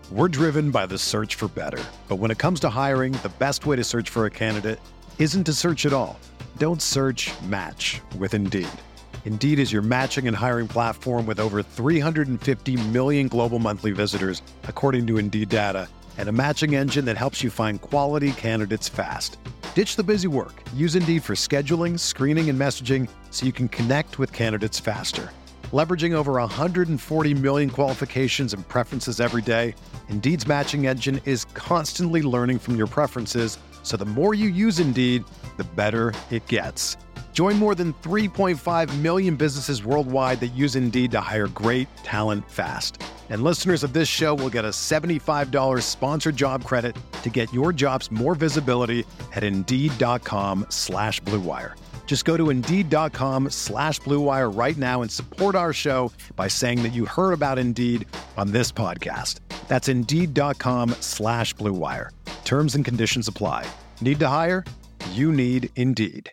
We're driven by the search for better. But when it comes to hiring, the best way to search for a candidate isn't to search at all. Don't search, match with Indeed. Indeed is your matching and hiring platform with over 350 million global monthly visitors, according to Indeed data, and a matching engine that helps you find quality candidates fast. Ditch the busy work. Use Indeed for scheduling, screening, and messaging so you can connect with candidates faster. Leveraging over 140 million qualifications and preferences every day, Indeed's matching engine is constantly learning from your preferences, so the more you use Indeed, the better it gets. Join more than 3.5 million businesses worldwide that use Indeed to hire great talent fast. And listeners of this show will get a $75 sponsored job credit to get your jobs more visibility at Indeed.com/Blue Wire. Just go to Indeed.com/Blue Wire right now and support our show by saying that you heard about Indeed on this podcast. That's Indeed.com/Blue Wire. Terms and conditions apply. Need to hire? You need Indeed.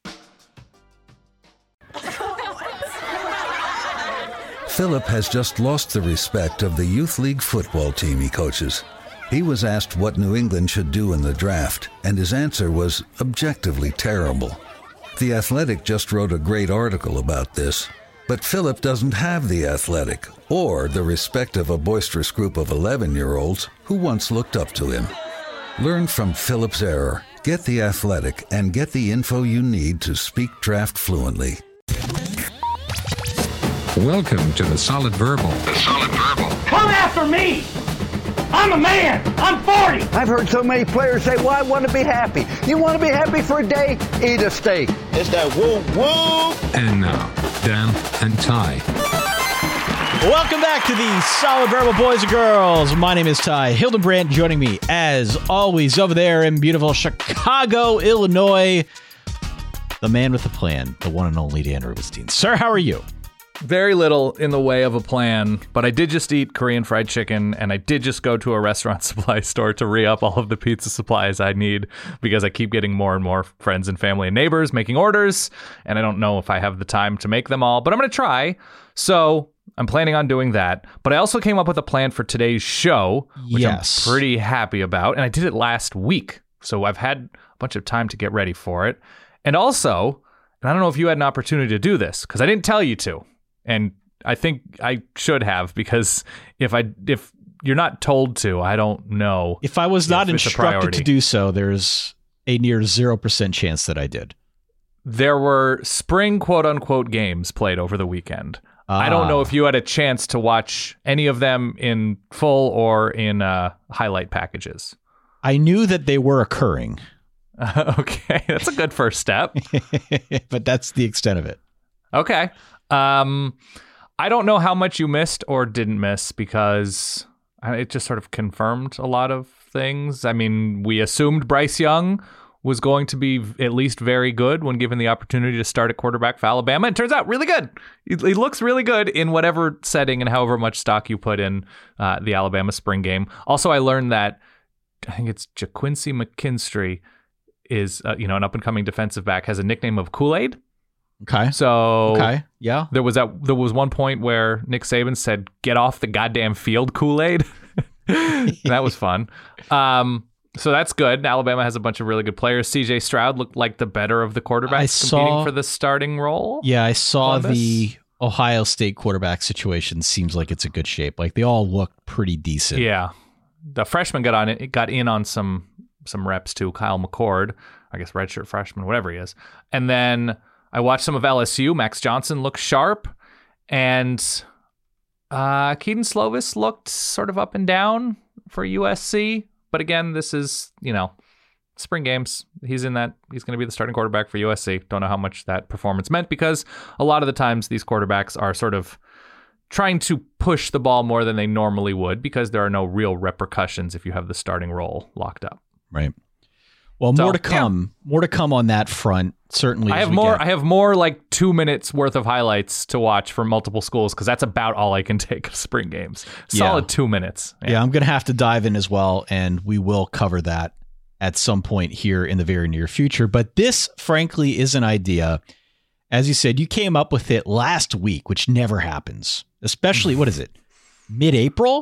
Philip has just lost the respect of the Youth League football team he coaches. He was asked what New England should do in the draft, and his answer was objectively terrible. The Athletic just wrote a great article about this, but Philip doesn't have The Athletic or the respect of a boisterous group of 11-year-olds who once looked up to him. Learn from Philip's error. Get The Athletic and get the info you need to speak draft fluently. Welcome to The Solid Verbal. The Solid Verbal. Come after me! I'm a man! I'm 40! I've heard so many players say, well, I want to be happy. You want to be happy for a day? Eat a steak. It's that woo-woo! And now, Dan and Ty. Welcome back to the Solid Verbal, boys and girls. My name is Ty Hildenbrandt, joining me, as always, over there in beautiful Chicago, Illinois, the man with the plan, the one and only Dan Rubenstein. Sir, how are you? Very little in the way of a plan, but I did just eat Korean fried chicken, and I did just go to a restaurant supply store to re-up all of the pizza supplies I need, because I keep getting more and more friends and family and neighbors making orders, and I don't know if I have the time to make them all, but I'm going to try. So I'm planning on doing that. But I also came up with a plan for today's show, which I'm pretty happy about, and I did it last week, so I've had a bunch of time to get ready for it. And also, and I don't know if you had an opportunity to do this, because I didn't tell you to. And I think I should have, because if you're not told to, I don't know. If I was not instructed to do so, there's a near 0% chance that I did. There were spring quote-unquote games played over the weekend. I don't know if you had a chance to watch any of them in full or in highlight packages. I knew that they were occurring. Okay, that's a good first step. But that's the extent of it. Okay. I don't know how much you missed or didn't miss, because it just sort of confirmed a lot of things. I mean, we assumed Bryce Young was going to be at least very good when given the opportunity to start at quarterback for Alabama. It turns out really good. He looks really good in whatever setting and however much stock you put in the Alabama spring game. Also, I learned that I think it's JaQuincy McKinstry is an up-and-coming defensive back, has a nickname of Kool-Aid. Okay. So yeah. There was one point where Nick Saban said, "Get off the goddamn field, Kool-Aid." That was fun. So that's good. Alabama has a bunch of really good players. CJ Stroud looked like the better of the quarterbacks competing for the starting role. Yeah, I saw the Ohio State quarterback situation. Seems like it's a good shape. Like, they all look pretty decent. Yeah. The freshman got in on some reps too. Kyle McCord, I guess redshirt freshman, whatever he is. And then I watched some of LSU. Max Johnson looked sharp, and Keaton Slovis looked sort of up and down for USC. But again, this is, spring games. He's going to be the starting quarterback for USC. Don't know how much that performance meant, because a lot of the times these quarterbacks are sort of trying to push the ball more than they normally would, because there are no real repercussions if you have the starting role locked up. Right. Well, more to come. Yeah. More to come on that front. Certainly, I have more like 2 minutes worth of highlights to watch for multiple schools, because that's about all I can take of spring games. Solid 2 minutes. Yeah, I'm going to have to dive in as well, and we will cover that at some point here in the very near future. But this, frankly, is an idea. As you said, you came up with it last week, which never happens. Especially, what is it? Mid-April?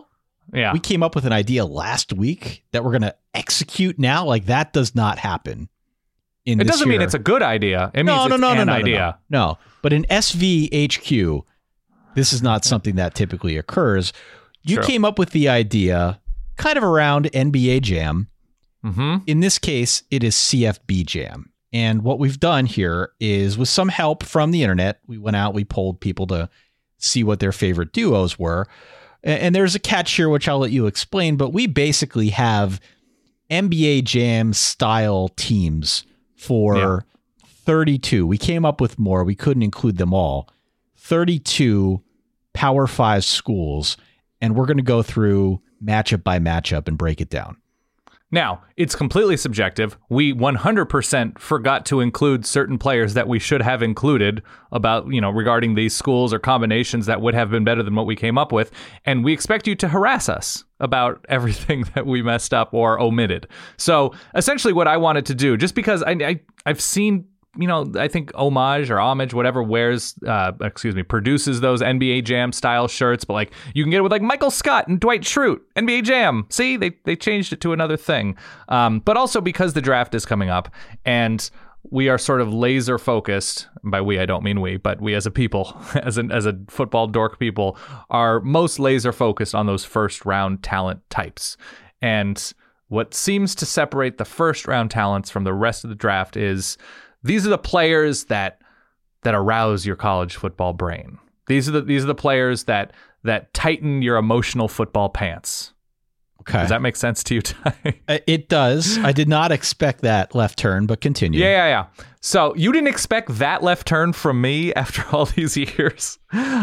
Yeah. We came up with an idea last week that we're going to execute now. Like, that does not happen. It doesn't mean it's a good idea. It means it's an idea. No. But in SVHQ, this is not something that typically occurs. You came up with the idea kind of around NBA Jam. Mm-hmm. In this case, it is CFB Jam. And what we've done here is, with some help from the internet, we went out, we polled people to see what their favorite duos were. And there's a catch here, which I'll let you explain, but we basically have NBA Jam style teams for 32. We came up with more. We couldn't include them all. 32 Power 5 schools. And we're going to go through matchup by matchup and break it down. Now, it's completely subjective. We 100% forgot to include certain players that we should have included regarding these schools or combinations that would have been better than what we came up with. And we expect you to harass us about everything that we messed up or omitted. So essentially what I wanted to do, just because I've seen, I think Homage, whatever, produces those NBA Jam style shirts, but like you can get it with like Michael Scott and Dwight Schrute, NBA Jam. See, they changed it to another thing. But also because the draft is coming up and we are sort of laser focused. By we, I don't mean we, but we as a people, as a football dork people, are most laser focused on those first round talent types. And what seems to separate the first round talents from the rest of the draft is these are the players that arouse your college football brain. These are the players that tighten your emotional football pants. Okay. Does that make sense to you, Ty? It does. I did not expect that left turn, but continue. Yeah. So you didn't expect that left turn from me after all these years?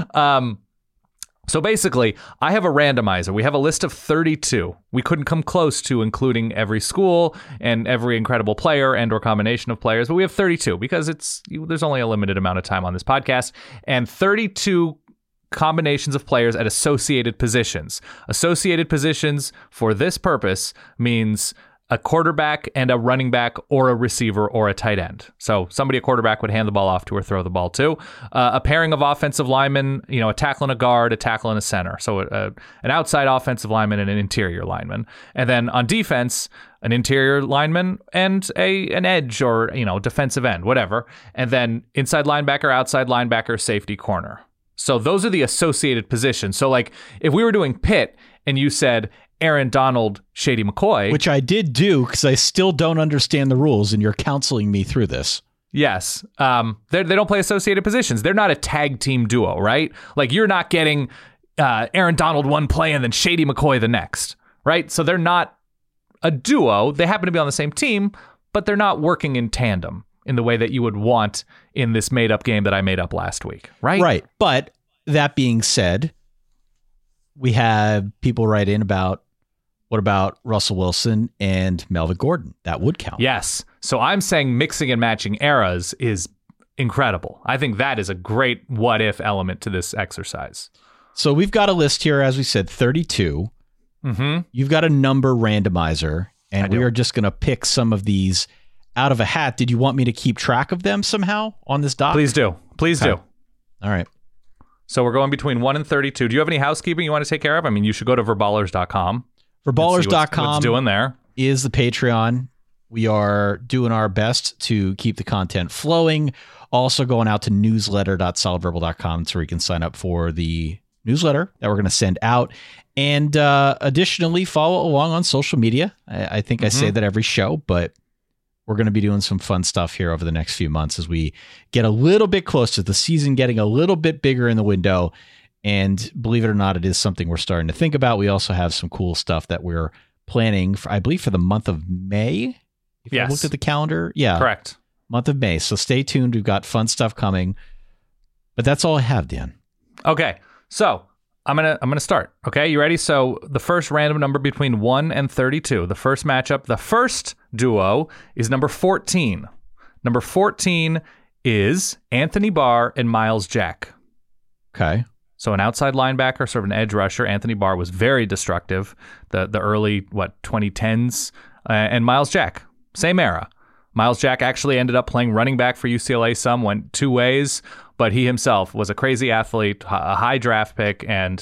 So basically, I have a randomizer. We have a list of 32. We couldn't come close to including every school and every incredible player and or combination of players, but we have 32 because there's only a limited amount of time on this podcast, and 32 combinations of players at associated positions. Associated positions for this purpose means a quarterback and a running back or a receiver or a tight end. So somebody, a quarterback, would hand the ball off to or throw the ball to. A pairing of offensive linemen, a tackle and a guard, a tackle and a center. So an outside offensive lineman and an interior lineman. And then on defense, an interior lineman and an edge or, defensive end, whatever. And then inside linebacker, outside linebacker, safety, corner. So those are the associated positions. So like if we were doing Pitt and you said Aaron Donald, Shady McCoy. Which I did do because I still don't understand the rules and you're counseling me through this. Yes. They don't play associated positions. They're not a tag team duo, right? Like you're not getting Aaron Donald one play and then Shady McCoy the next, right? So they're not a duo. They happen to be on the same team, but they're not working in tandem in the way that you would want in this made up game that I made up last week, right? Right. But that being said, we had people write in about, what about Russell Wilson and Melvin Gordon? That would count. Yes. So I'm saying mixing and matching eras is incredible. I think that is a great what if element to this exercise. So we've got a list here, as we said, 32. Mm-hmm. You've got a number randomizer, and we are just going to pick some of these out of a hat. Did you want me to keep track of them somehow on this doc? Please do. Please do. All right. So we're going between 1 and 32. Do you have any housekeeping you want to take care of? I mean, you should go to verballers.com. Verballers.com what's doing there is the Patreon. We are doing our best to keep the content flowing. Also going out to newsletter.solidverbal.com so you can sign up for the newsletter that we're going to send out. And additionally, follow along on social media. I think I say that every show, but we're going to be doing some fun stuff here over the next few months as we get a little bit closer to the season, getting a little bit bigger in the window. And believe it or not, it is something we're starting to think about. We also have some cool stuff that we're planning for, I believe, for the month of May. If I looked at the calendar. Yeah. Correct. Month of May. So stay tuned. We've got fun stuff coming. But that's all I have, Dan. Okay. So I'm gonna start. Okay, you ready? So the first random number between 1 and 32. The first matchup, the first duo is number 14. Number 14 is Anthony Barr and Miles Jack. Okay. So an outside linebacker, sort of an edge rusher. Anthony Barr was very destructive, the early, 2010s. And Miles Jack, same era. Miles Jack actually ended up playing running back for UCLA some, went two ways, but he himself was a crazy athlete, a high draft pick, and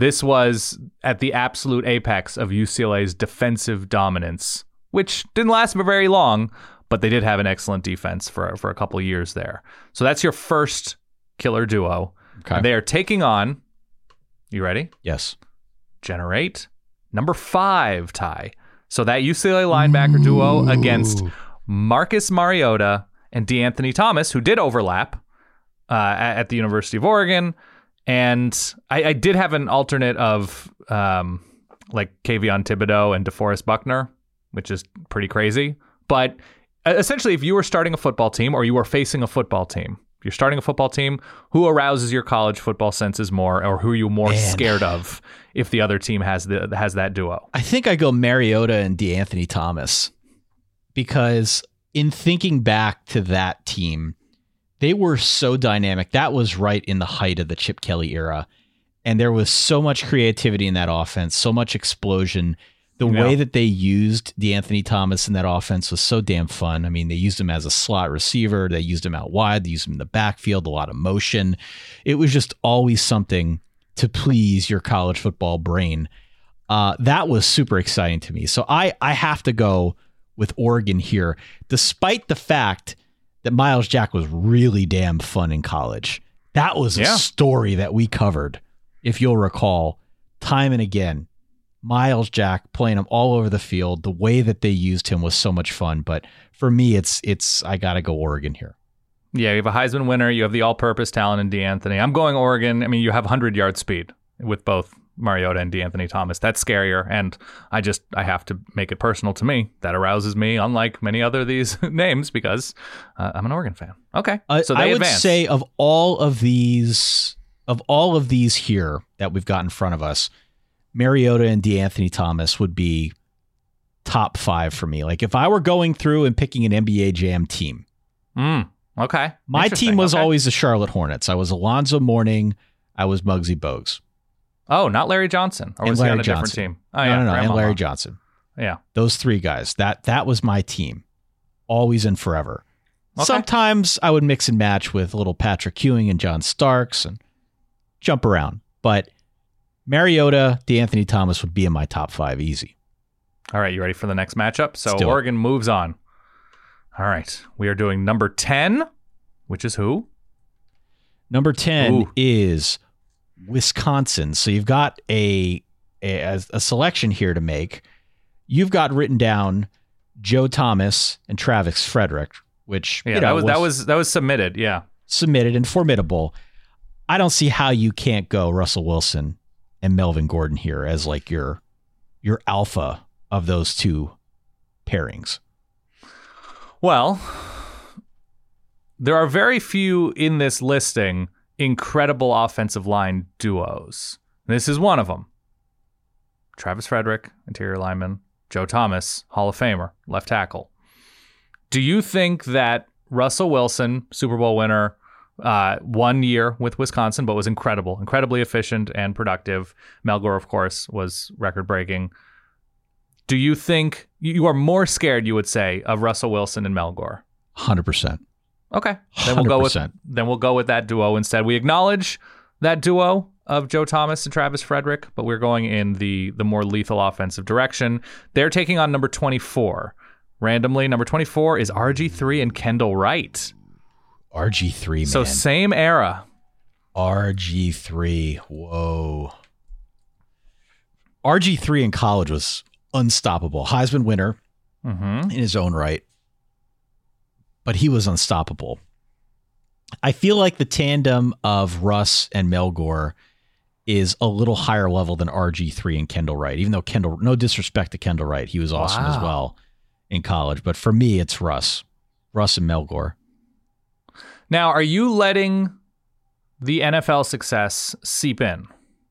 This was at the absolute apex of UCLA's defensive dominance, which didn't last for very long, but they did have an excellent defense for a couple of years there. So that's your first killer duo. Okay. They are taking on, you ready? Yes. Generate number 5, Ty. So that UCLA linebacker duo against Marcus Mariota and DeAnthony Thomas, who did overlap at the University of Oregon. And I did have an alternate of like Kayvon Thibodeau and DeForest Buckner, which is pretty crazy. But essentially, if you were starting a football team or you were facing a football team, you're starting a football team, who arouses your college football senses more, or who are you more scared of if the other team has that duo? I think I go Mariota and DeAnthony Thomas, because in thinking back to that team, they were so dynamic. That was right in the height of the Chip Kelly era. And there was so much creativity in that offense, so much explosion. The way that they used DeAnthony Thomas in that offense was so damn fun. I mean, they used him as a slot receiver. They used him out wide. They used him in the backfield, a lot of motion. It was just always something to please your college football brain. That was super exciting to me. So I have to go with Oregon here, despite the fact that Myles Jack was really damn fun in college. That was a story that we covered, if you'll recall, time and again. Myles Jack playing him all over the field. The way that they used him was so much fun. But for me, it's I got to go Oregon here. Yeah, you have a Heisman winner. You have the all-purpose talent in DeAnthony. I'm going Oregon. I mean, you have 100-yard speed with both Mariota and DeAnthony Thomas. That's scarier, and I have to make it personal to me. That arouses me, unlike many other of these names, because I'm an Oregon fan. Okay, so they I would advance. say of all of these here that we've got in front of us, Mariota and DeAnthony Thomas would be top 5 for me. Like if I were going through and picking an NBA Jam team, okay, my team was always the Charlotte Hornets. I was Alonzo Mourning. I was Muggsy Bogues. Oh, not Larry Johnson. Or was he on a different team? Oh, no, Grandma. and Larry Johnson. Yeah. Those 3 guys. That was my team. Always and forever. Okay. Sometimes I would mix and match with little Patrick Ewing and John Starks and jump around. But Mariota, DeAnthony Thomas would be in my top 5 easy. All right, you ready for the next matchup? So Let's do it. Oregon moves on. All right, we are doing number 10, which is who? Number 10 is Wisconsin. So you've got a selection here to make. You've got written down Joe Thomas and Travis Frederick, which that was submitted. Yeah, submitted and formidable. I don't see how you can't go Russell Wilson and Melvin Gordon here as like your alpha of those 2 pairings. Well, there are very few in this listing incredible offensive line duos. This is one of them. Travis Frederick, interior lineman. Joe Thomas, Hall of Famer, left tackle. Do you think that Russell Wilson, Super Bowl winner, 1 year with Wisconsin, but was incredibly efficient and productive. Mel Gore, of course, was record-breaking. Do you think you are more scared, you would say, of Russell Wilson and Mel Gore? 100%. Okay. Then we'll go with that duo instead. We acknowledge that duo of Joe Thomas and Travis Frederick, but we're going in the more lethal offensive direction. They're taking on number 24. Randomly, number 24 is RG3 and Kendall Wright. RG3, man. So same era. RG3. Whoa. RG3 in college was unstoppable. Heisman winner in his own right. But he was unstoppable. I feel like the tandem of Russ and Mel Gore is a little higher level than RG3 and Kendall Wright, even though Kendall, no disrespect to Kendall Wright, he was awesome as well in college. But for me, it's Russ and Mel Gore. Now, are you letting the NFL success seep in?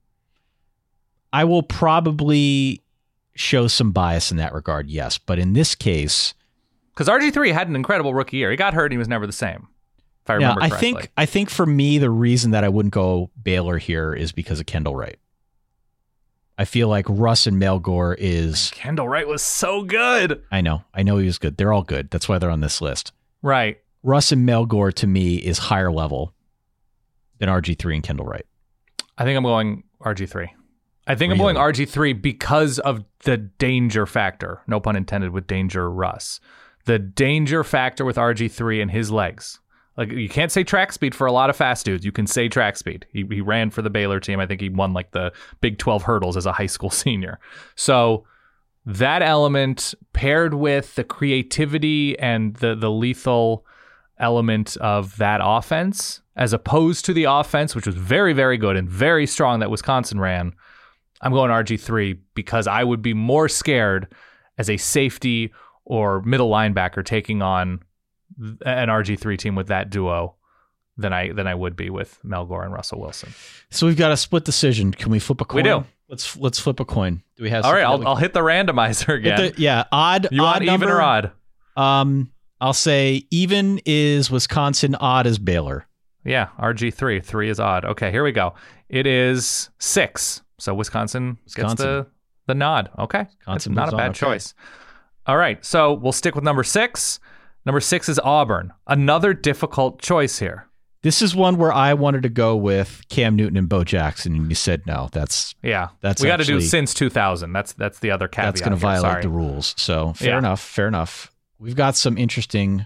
I will probably show some bias in that regard, yes. But in this case, because RG3 had an incredible rookie year. He got hurt and he was never the same, if I remember correctly. I think for me, the reason that I wouldn't go Baylor here is because of Kendall Wright. I feel like Russ and Mel Gore is... Kendall Wright was so good. I know he was good. They're all good. That's why they're on this list. Right. Russ and Mel Gore, to me, is higher level than RG3 and Kendall Wright. I think I'm going RG3. I think Really? I'm going RG3 because of the danger factor. No pun intended with Danger Russ. The danger factor with RG3 and his legs. Like, you can't say track speed for a lot of fast dudes. You can say track speed. He ran for the Baylor team. I think he won like the Big 12 hurdles as a high school senior. So that element paired with the creativity and the lethal element of that offense, as opposed to the offense, which was very, very good and very strong that Wisconsin ran, I'm going RG3 because I would be more scared as a safety or middle linebacker taking on an RG3 team with that duo than I would be with Mel Gore and Russell Wilson. So we've got a split decision. Can we flip a coin? We do. Let's flip a coin. Do we have? All right, I'll hit the randomizer again. Odd. You want odd number? even or odd? I'll say even is Wisconsin, odd is Baylor. Yeah, RG3. 3 is odd. Okay, here we go. It is 6. So Wisconsin gets the nod. Okay. Wisconsin not a bad choice. All right. So we'll stick with number 6. Number 6 is Auburn. Another difficult choice here. This is one where I wanted to go with Cam Newton and Bo Jackson, and you said no. That's we got to do since 2000. That's the other caveat. That's going to violate the rules. So fair enough. We've got some interesting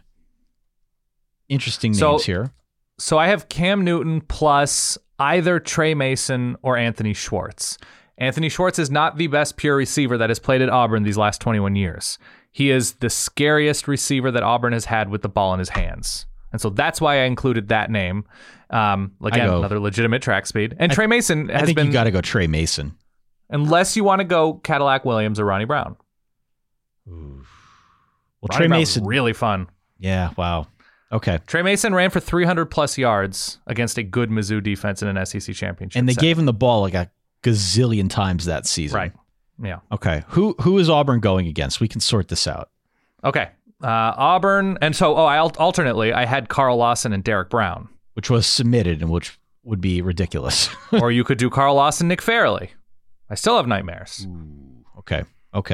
names here. So I have Cam Newton plus either Trey Mason or Anthony Schwartz. Anthony Schwartz is not the best pure receiver that has played at Auburn these last 21 years. He is the scariest receiver that Auburn has had with the ball in his hands. And so that's why I included that name. Another legitimate track speed. And Trey Mason has been... I think you got to go Trey Mason. Unless you want to go Cadillac Williams or Ronnie Brown. Ooh. Well, Ronnie Trey Brown Mason... was really fun. Yeah, wow. Okay. Trey Mason ran for 300-plus yards against a good Mizzou defense in an SEC championship. And they gave him the ball like a gazillion times that season. Right. Yeah. Okay. Who is Auburn going against? We can sort this out. Okay. Auburn. And so, alternately, I had Carl Lawson and Derek Brown. Which was submitted and which would be ridiculous. Or you could do Carl Lawson, Nick Fairley. I still have nightmares. Ooh, okay.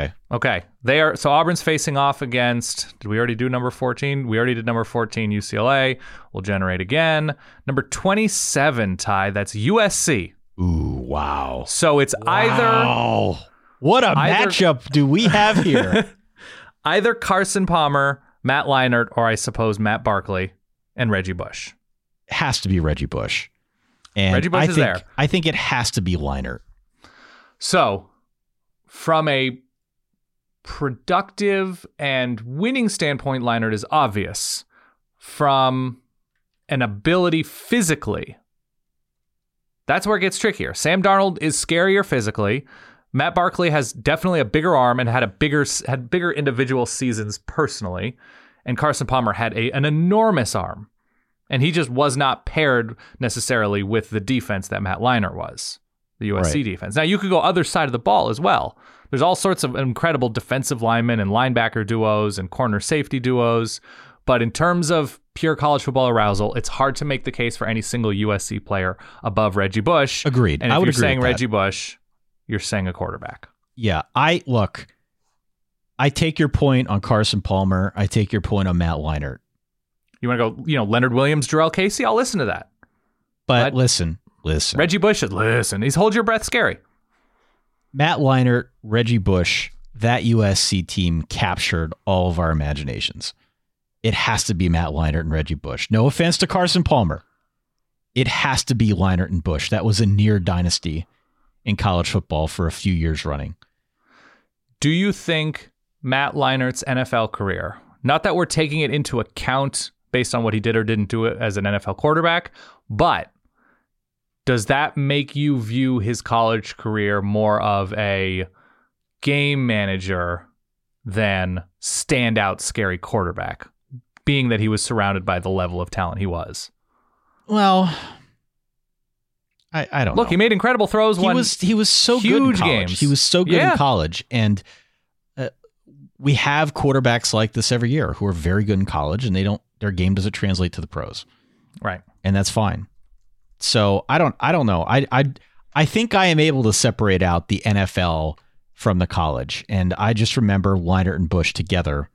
So Auburn's facing off against, did we already do number 14? We already did number 14, UCLA. We'll generate again. Number 27, Ty, that's USC. Ooh, wow. So it's either... What a matchup do we have here? Either Carson Palmer, Matt Leinart, or I suppose Matt Barkley and Reggie Bush. It has to be Reggie Bush. And Reggie Bush is there. I think it has to be Leinart. So, from a productive and winning standpoint, Leinart is obvious. From an ability physically, that's where it gets trickier. Sam Darnold is scarier physically. Matt Barkley has definitely a bigger arm and had bigger individual seasons personally. And Carson Palmer had an enormous arm. And he just was not paired necessarily with the defense that Matt Leinart was, the USC defense. Now, you could go other side of the ball as well. There's all sorts of incredible defensive linemen and linebacker duos and corner safety duos. But in terms of pure college football arousal, it's hard to make the case for any single USC player above Reggie Bush. Agreed. And if you're saying Reggie Bush, you're saying a quarterback. Yeah. I take your point on Carson Palmer. I take your point on Matt Leinart. You want to go, Leonard Williams, Jarrell Casey? I'll listen to that. But listen. Reggie Bush should listen. He's hold your breath scary. Matt Leinart, Reggie Bush, that USC team captured all of our imaginations. It has to be Matt Leinart and Reggie Bush. No offense to Carson Palmer. It has to be Leinart and Bush. That was a near dynasty in college football for a few years running. Do you think Matt Leinart's NFL career, not that we're taking it into account based on what he did or didn't do it as an NFL quarterback, but does that make you view his college career more of a game manager than standout scary quarterback, being that he was surrounded by the level of talent he was? Well, I don't know. Look, he made incredible throws. He was so good in college. Games. He was so good in college, and we have quarterbacks like this every year who are very good in college, and their game doesn't translate to the pros, right? And that's fine. So I don't know. I think I am able to separate out the NFL from the college, and I just remember Leinart and Bush together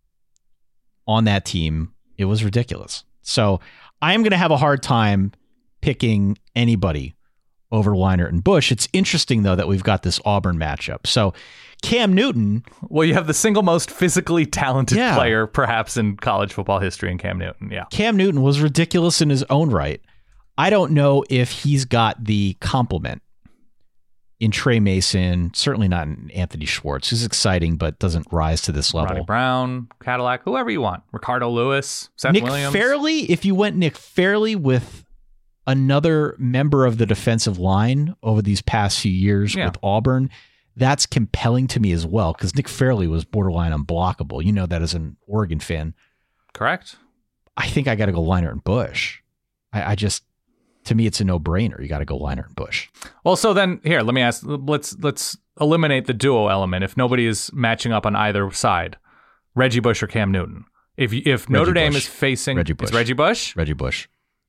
on that team. It was ridiculous. So I am going to have a hard time picking anybody over Leinart and Bush. It's interesting, though, that we've got this Auburn matchup. So Cam Newton. Well, you have the single most physically talented Yeah. player, perhaps, in college football history in Cam Newton. Yeah. Cam Newton was ridiculous in his own right. I don't know if he's got the compliment in Trey Mason, certainly not in Anthony Schwartz, who's exciting but doesn't rise to this level. Ronnie Brown, Cadillac, whoever you want. Ricardo Lewis, Seth Nick Williams. Fairley, if you went Nick Fairley with another member of the defensive line over these past few years with Auburn, that's compelling to me as well, because Nick Fairley was borderline unblockable. You know that as an Oregon fan. Correct. I think I got to go Leinart and Bush. I just, to me, it's a no-brainer. You got to go Leinart and Bush. Well, so then here, let me ask. Let's eliminate the duo element. If nobody is matching up on either side, Reggie Bush or Cam Newton. If Notre Dame is facing Reggie Bush. It's Reggie Bush. Reggie Bush.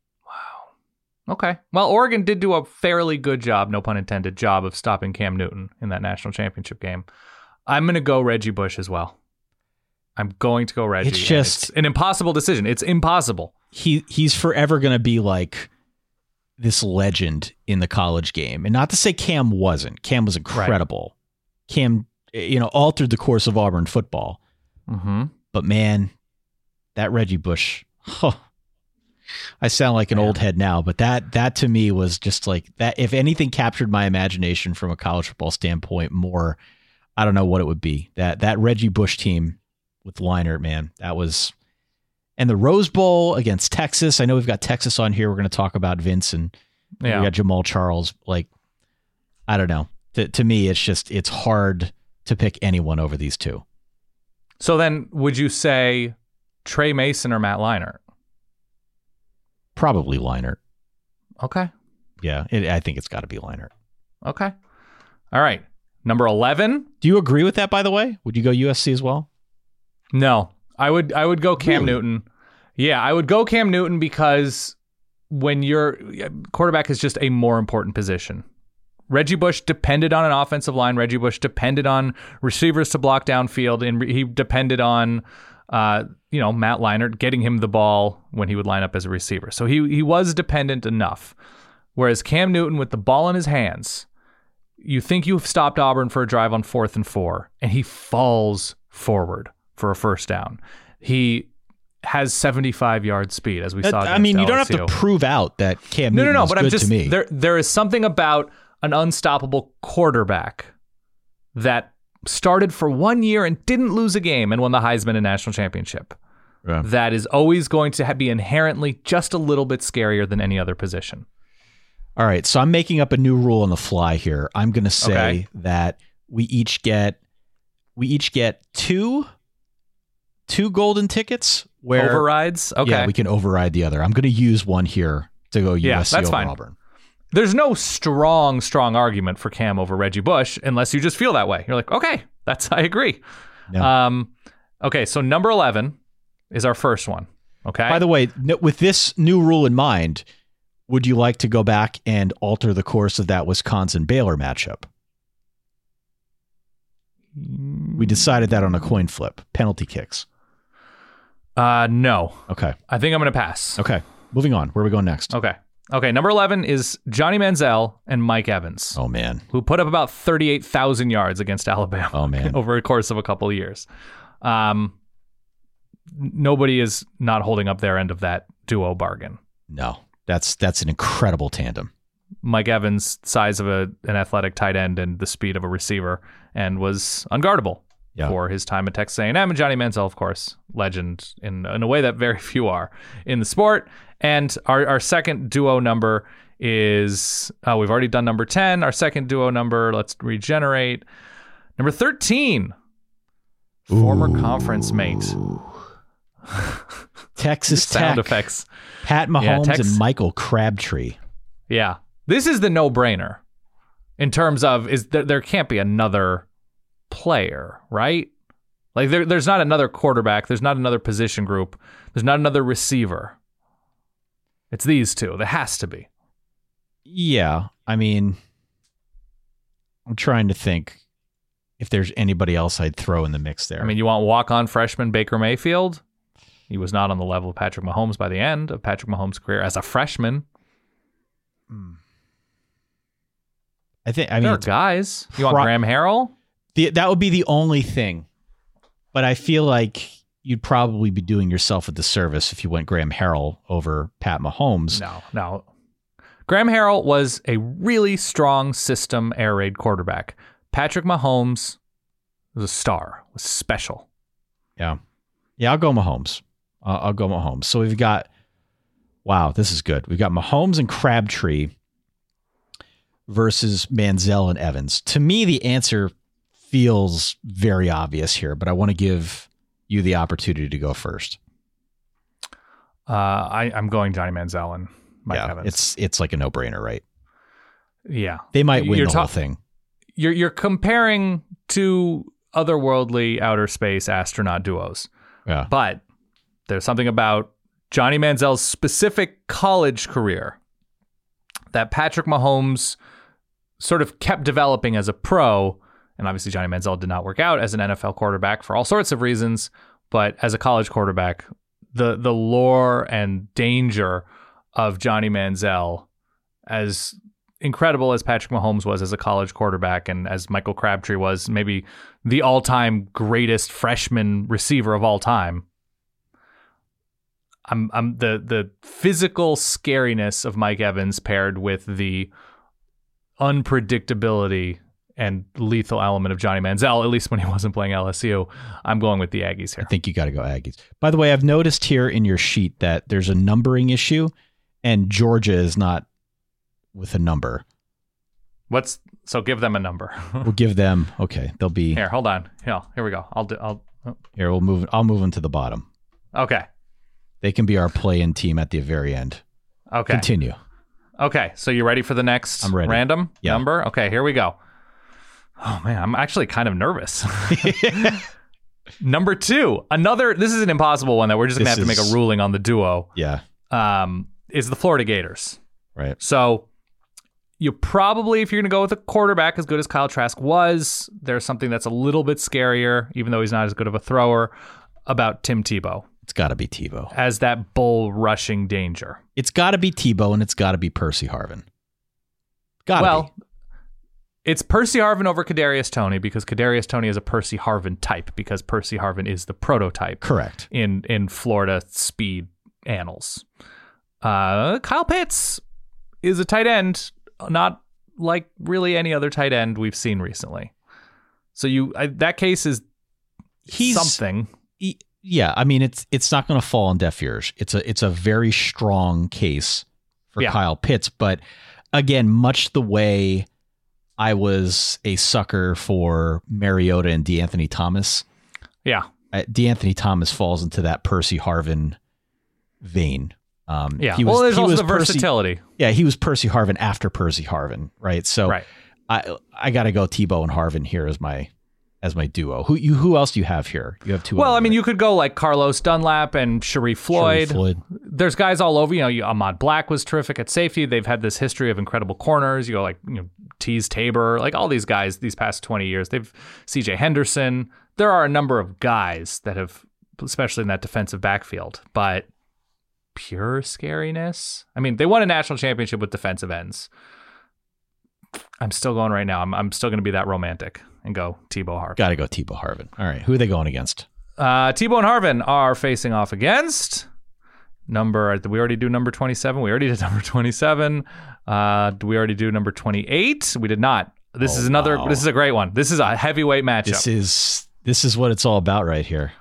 Okay. Well, Oregon did do a fairly good job, no pun intended, job of stopping Cam Newton in that national championship game. I'm going to go Reggie Bush as well. I'm going to go Reggie. It's just an impossible decision. It's impossible. He's forever going to be like this legend in the college game. And not to say Cam wasn't. Cam was incredible. Right. Cam, altered the course of Auburn football. Mm-hmm. But man, that Reggie Bush, I sound like an old head now, but that to me was just like that. If anything captured my imagination from a college football standpoint more, I don't know what it would be. That Reggie Bush team with Leinart, man, that was, and the Rose Bowl against Texas. I know we've got Texas on here. We're going to talk about Vince and we got Jamal Charles. Like, I don't know. To me, it's hard to pick anyone over these two. So then would you say Trey Mason or Matt Leinart? Probably Leinart. Okay. Yeah, I think it's got to be Leinart. Okay. All right. Number 11. Do you agree with that, by the way? Would you go USC as well? No. I would go Cam Really? Newton. Yeah, I would go Cam Newton because when your quarterback is just a more important position. Reggie Bush depended on an offensive line. Reggie Bush depended on receivers to block downfield, and he depended on Matt Leinart getting him the ball when he would line up as a receiver. So he was dependent enough. Whereas Cam Newton, with the ball in his hands, you think you've stopped Auburn for a drive on 4th and 4, and he falls forward for a first down. He has 75-yard speed, as we saw. I mean, you don't have LSU. to prove out that Cam Newton is but good I'm just to me. there is something about an unstoppable quarterback that started for 1 year and didn't lose a game and won the Heisman and national championship. Yeah. That is always going to be inherently just a little bit scarier than any other position. All right, so I'm making up a new rule on the fly here. I'm going to say that we each get two golden tickets where Overrides? Okay. Yeah, we can override the other. I'm going to use one here to go USC that's over fine. Auburn. There's no strong argument for Cam over Reggie Bush unless you just feel that way. You're like, okay, I agree. No. Okay, so number 11 is our first one. Okay. By the way, with this new rule in mind, would you like to go back and alter the course of that Wisconsin-Baylor matchup? We decided that on a coin flip. Penalty kicks. No. Okay. I think I'm going to pass. Okay. Moving on. Where are we going next? Okay, number 11 is Johnny Manziel and Mike Evans. Oh, man. Who put up about 38,000 yards against Alabama. Oh, man. Over a course of a couple of years. Nobody is not holding up their end of that duo bargain. No. That's an incredible tandem. Mike Evans, size of an athletic tight end and the speed of a receiver, and was unguardable for his time at Texas A&M. And Johnny Manziel, of course, legend in a way that very few are in the sport. And our second duo number is, we've already done number 10. Our second duo number, let's regenerate. Number 13, former conference mate. Texas Tech. Sound effects. Pat Mahomes and Michael Crabtree. Yeah. This is the no-brainer in terms of there can't be another player, right? Like there's not another quarterback. There's not another position group. There's not another receiver. It's these two. There has to be. Yeah. I mean, I'm trying to think if there's anybody else I'd throw in the mix there. I mean, you want walk-on freshman Baker Mayfield? He was not on the level of Patrick Mahomes by the end of Patrick Mahomes' career as a freshman. there are guys. You want Graham Harrell? That would be the only thing. But I feel like you'd probably be doing yourself a disservice if you went Graham Harrell over Pat Mahomes. No. Graham Harrell was a really strong system air raid quarterback. Patrick Mahomes was a star, was special. Yeah, I'll go Mahomes. I'll go Mahomes. So we've got, wow, this is good. We've got Mahomes and Crabtree versus Manziel and Evans. To me, the answer feels very obvious here, but I want to give you the opportunity to go first. I'm going Johnny Manziel and Mike Evans. It's like a no-brainer, right? Yeah. They might win the whole thing. You're comparing two otherworldly outer space astronaut duos. Yeah. But there's something about Johnny Manziel's specific college career that Patrick Mahomes sort of kept developing as a pro. And obviously Johnny Manziel did not work out as an NFL quarterback for all sorts of reasons. But as a college quarterback, the lore and danger of Johnny Manziel, as incredible as Patrick Mahomes was as a college quarterback, and as Michael Crabtree was maybe the all-time greatest freshman receiver of all time, I'm the physical scariness of Mike Evans paired with the unpredictability and lethal element of Johnny Manziel, at least when he wasn't playing LSU. I'm going with the Aggies here. I think you got to go Aggies. By the way, I've noticed here in your sheet that there's a numbering issue, and Georgia is not with a number. So give them a number. We'll give them, okay, they'll be here. Hold on. Here we go. Here, I'll move them to the bottom. Okay. They can be our play-in team at the very end. Okay. Continue. Okay. So you ready for the next random number? Okay, here we go. Oh man, I'm actually kind of nervous. Number 2, this is an impossible one that we're just gonna have to make a ruling on the duo. Yeah. Is the Florida Gators. Right. So you probably, if you're going to go with a quarterback as good as Kyle Trask was, there's something that's a little bit scarier, even though he's not as good of a thrower, about Tim Tebow. It's got to be Tebow. As that bull rushing danger. It's got to be Tebow, and it's got to be Percy Harvin. Gotta be. It's Percy Harvin over Kadarius Toney, because Kadarius Toney is a Percy Harvin type, because Percy Harvin is the prototype. Correct. In Florida speed annals. Kyle Pitts is a tight end, not like really any other tight end we've seen recently. So that case is something. Yeah, I mean it's not going to fall on deaf ears. It's a very strong case for Kyle Pitts, but again, much the way I was a sucker for Mariota and DeAnthony Thomas. Yeah, DeAnthony Thomas falls into that Percy Harvin vein. There's also the versatility. He was Percy Harvin after Percy Harvin, right? So right. I got to go Tebow and Harvin here as my duo. Who else do you have here? You have two. Well, I mean, you could go like Carlos Dunlap and Sharif Floyd. There's guys all over. Ahmad Black was terrific at safety. They've had this history of incredible corners. You go like Tease Tabor, like all these guys these past 20 years. They've CJ Henderson. There are a number of guys that have, especially in that defensive backfield, but pure scariness. I mean, they won a national championship with defensive ends. I'm still going right now. I'm still going to be that romantic and go Tebow Harvin. Got to go Tebow Harvin. All right. Who are they going against? Tebow and Harvin are facing off against did we already do number 27? We already did number 27. Did we already do number 28? We did not. This is a great one. This is a heavyweight matchup. This is what it's all about right here.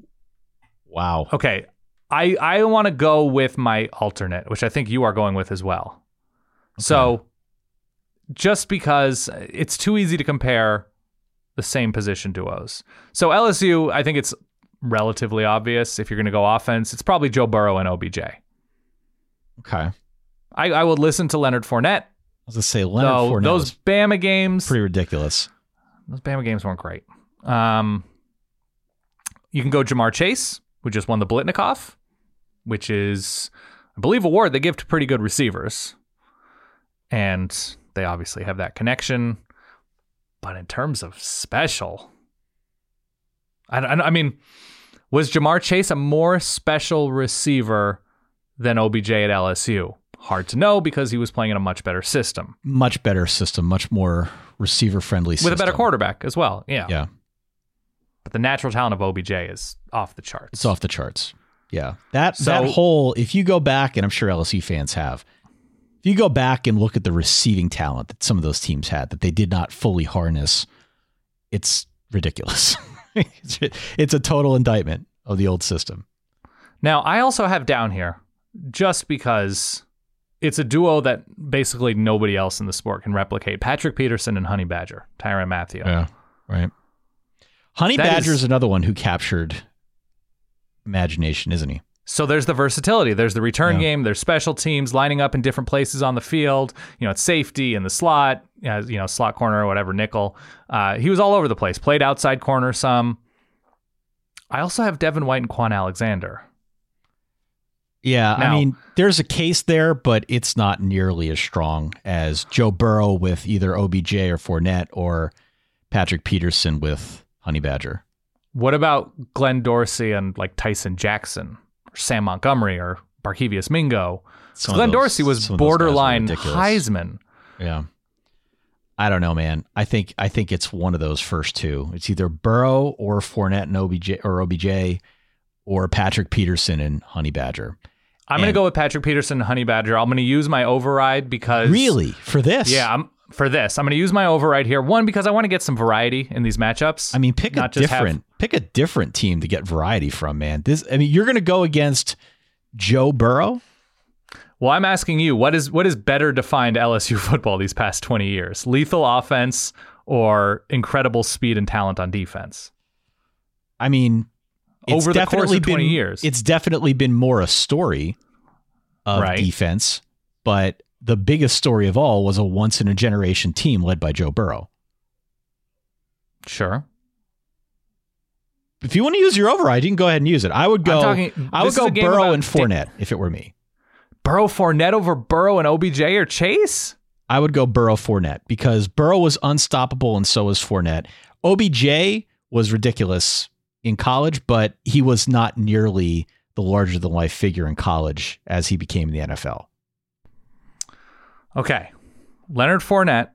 Wow. Okay. I want to go with my alternate, which I think you are going with as well. Okay. So just because it's too easy to compare the same position duos. So LSU, I think it's relatively obvious. If you're going to go offense, it's probably Joe Burrow and OBJ. Okay. I would listen to Leonard Fournette. I was going to say Leonard Fournette. Those Bama games. Pretty ridiculous. Those Bama games weren't great. You can go Jamar Chase, who just won the Blitnikoff, which is, I believe, a award they give to pretty good receivers. And they obviously have that connection. But in terms of special, I mean, was Jamar Chase a more special receiver than OBJ at LSU? Hard to know because he was playing in a much better system. Much better system, much more receiver-friendly system. With a better quarterback as well, yeah. Yeah. But the natural talent of OBJ is off the charts. It's off the charts. Yeah. That whole, if you go back, and I'm sure LSU fans have, if you go back and look at the receiving talent that some of those teams had that they did not fully harness, it's ridiculous. It's a total indictment of the old system. Now, I also have down here, just because it's a duo that basically nobody else in the sport can replicate, Patrick Peterson and Honey Badger, Tyrann Mathieu. Yeah, right. Honey Badger is another one who captured imagination, isn't he? So there's the versatility. There's the return game. There's special teams lining up in different places on the field. It's safety in the slot, slot corner or whatever, nickel. He was all over the place. Played outside corner some. I also have Devin White and Quan Alexander. Yeah, now, I mean, there's a case there, but it's not nearly as strong as Joe Burrow with either OBJ or Fournette or Patrick Peterson with Honey Badger. What about Glenn Dorsey and like Tyson Jackson or Sam Montgomery or Barkevious Mingo? Glenn Dorsey was borderline Heisman. Yeah. I don't know, man. I think it's one of those first two. It's either Burrow or Fournette and OBJ or Patrick Peterson and Honey Badger. I'm going to go with Patrick Peterson and Honey Badger. I'm going to use my override because... Really? For this? Yeah, I'm going to use my override here. One, because I want to get some variety in these matchups. I mean, pick a different team to get variety from, man. You're going to go against Joe Burrow? Well, I'm asking you, what is better defined LSU football these past 20 years? Lethal offense or incredible speed and talent on defense? I mean... Over the course of 20 years. It's definitely been more a story of defense, but the biggest story of all was a once-in-a-generation team led by Joe Burrow. Sure. If you want to use your override, you can go ahead and use it. I would go Burrow and Fournette if it were me. Burrow, Fournette over Burrow and OBJ or Chase? I would go Burrow, Fournette because Burrow was unstoppable and so was Fournette. OBJ was ridiculous in college, but he was not nearly the larger-than-life figure in college as he became in the NFL. Okay. Leonard Fournette,